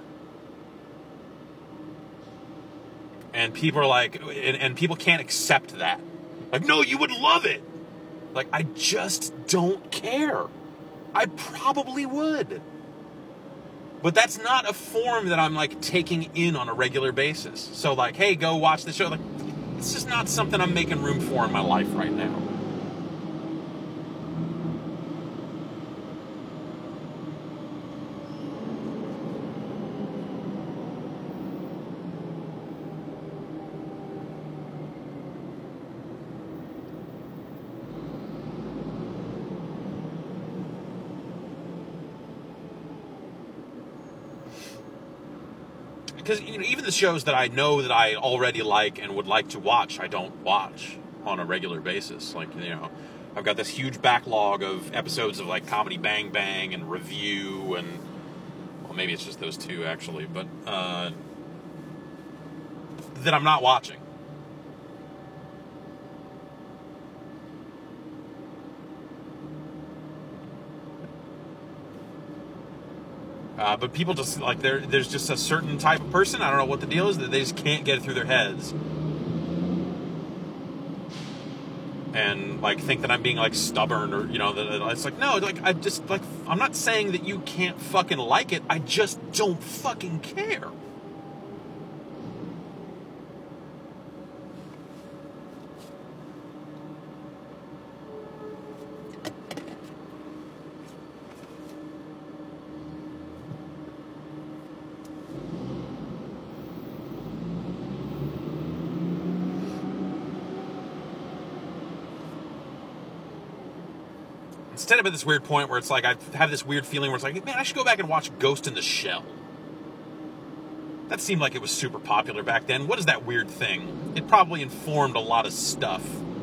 And people are like, and people can't accept that. Like, no, you would love it. Like, I just don't care. I probably would. But that's not a form that I'm, like, taking in on a regular basis. So, like, hey, go watch the show. Like, It's just not something I'm making room for in my life right now. Because even the shows that I know that I already like and would like to watch, I don't watch on a regular basis. Like, I've got this huge backlog of episodes of like Comedy Bang Bang and Review, and well, maybe it's just those two actually, but that I'm not watching. But people just, like, there's just a certain type of person, I don't know what the deal is, that they just can't get it through their heads. And, like, think that I'm being, like, stubborn or, that it's like, no, like, I'm not saying that you can't fucking like it, I just don't fucking care. Instead, I'm at this weird point where it's like I have this weird feeling where it's like, man, I should go back and watch Ghost in the Shell. That seemed like it was super popular back then. What is that weird thing? It probably informed a lot of stuff.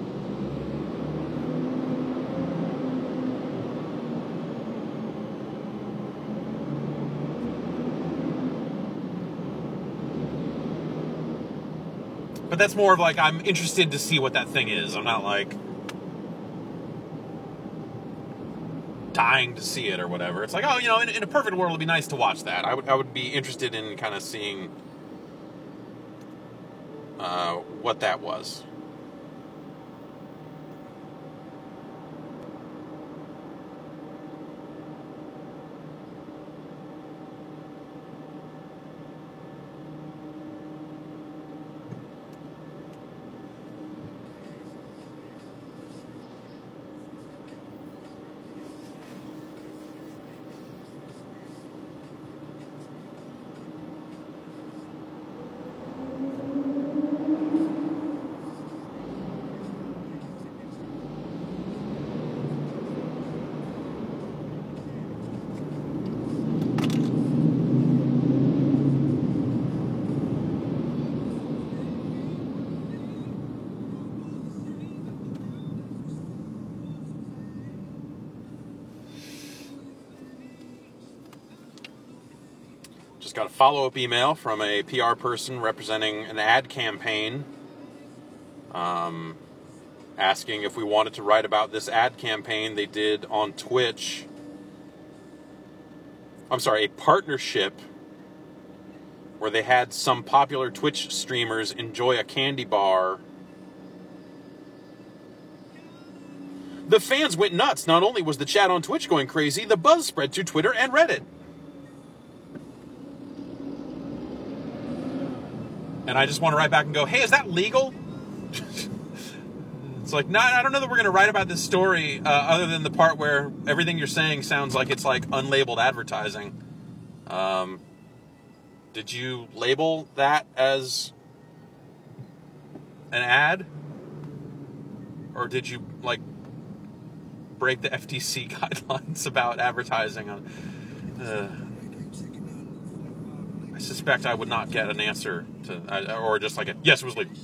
But that's more of like, I'm interested to see what that thing is. I'm not like dying to see it or whatever. It's like, oh, in a perfect world, it'd be nice to watch that. I would be interested in kind of seeing what that was. Just got a follow-up email from a PR person representing an ad campaign, asking if we wanted to write about this ad campaign they did on Twitch. I'm sorry, a partnership where they had some popular Twitch streamers enjoy a candy bar. The fans went nuts. Not only was the chat on Twitch going crazy, the buzz spread to Twitter and Reddit. And I just want to write back and go, hey, is that legal? It's like, no, I don't know that we're going to write about this story other than the part where everything you're saying sounds like it's like unlabeled advertising. Did you label that as an ad? Or did you, like, break the FTC guidelines about advertising on... I suspect I would not get an answer to, or just like a, yes, it was legal.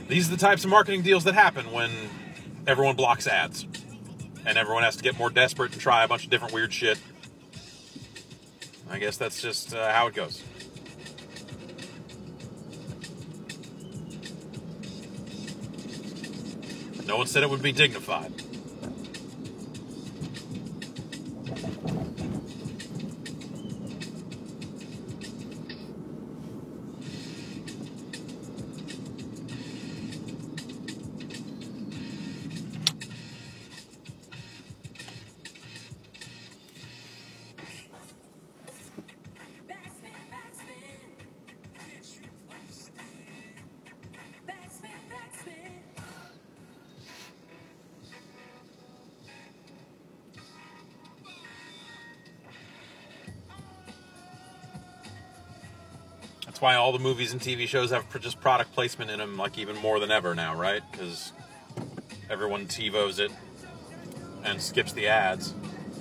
These are the types of marketing deals that happen when everyone blocks ads. And everyone has to get more desperate and try a bunch of different weird shit. I guess that's just how it goes. No one said it would be dignified. That's why all the movies and TV shows have just product placement in them, like even more than ever now, right? Because everyone TiVos it and skips the ads.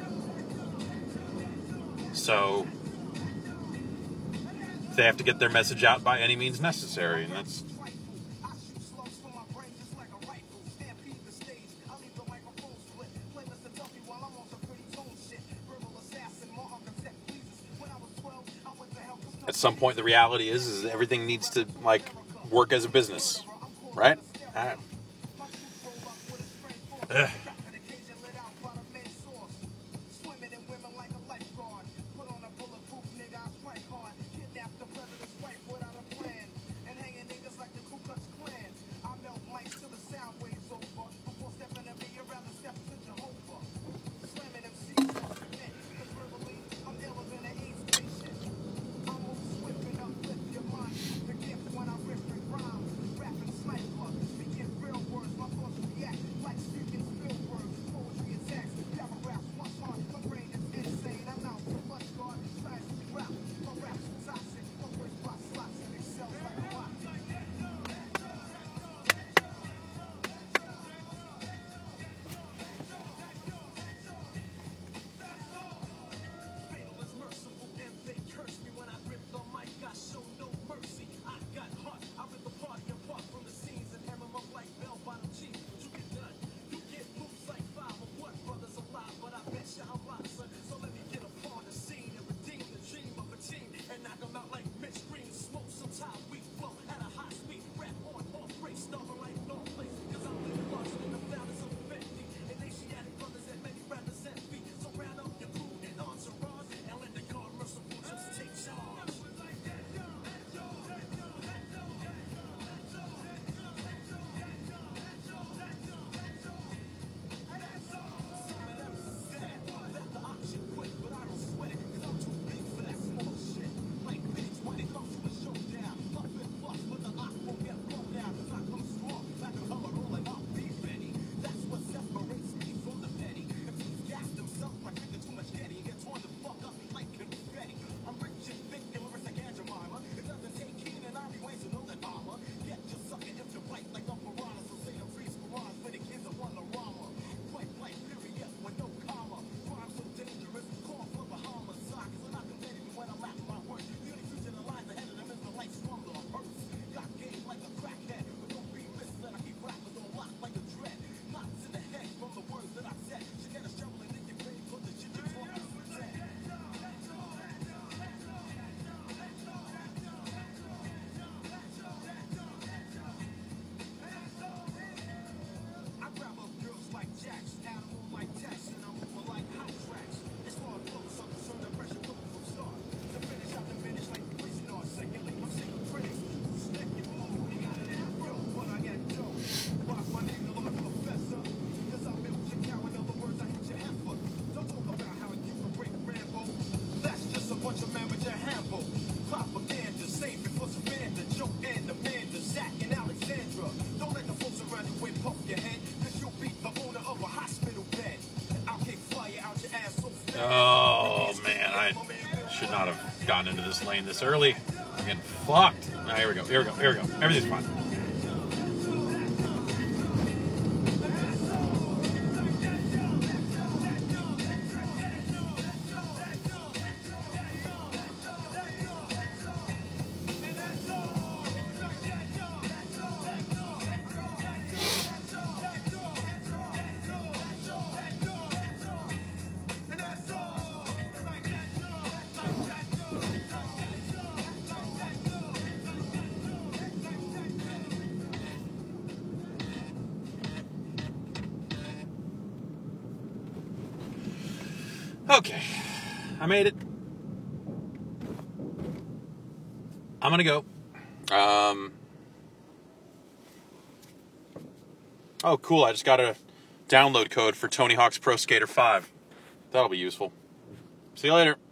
So they have to get their message out by any means necessary, and that's... At some point, the reality is everything needs to, like, work as a business, right? Ugh. Oh, man, I should not have gotten into this lane this early. I'm getting fucked. Now, here we go. Everything's fine. Okay. I made it. I'm going to go. Oh, cool. I just got a download code for Tony Hawk's Pro Skater 5. That'll be useful. See you later.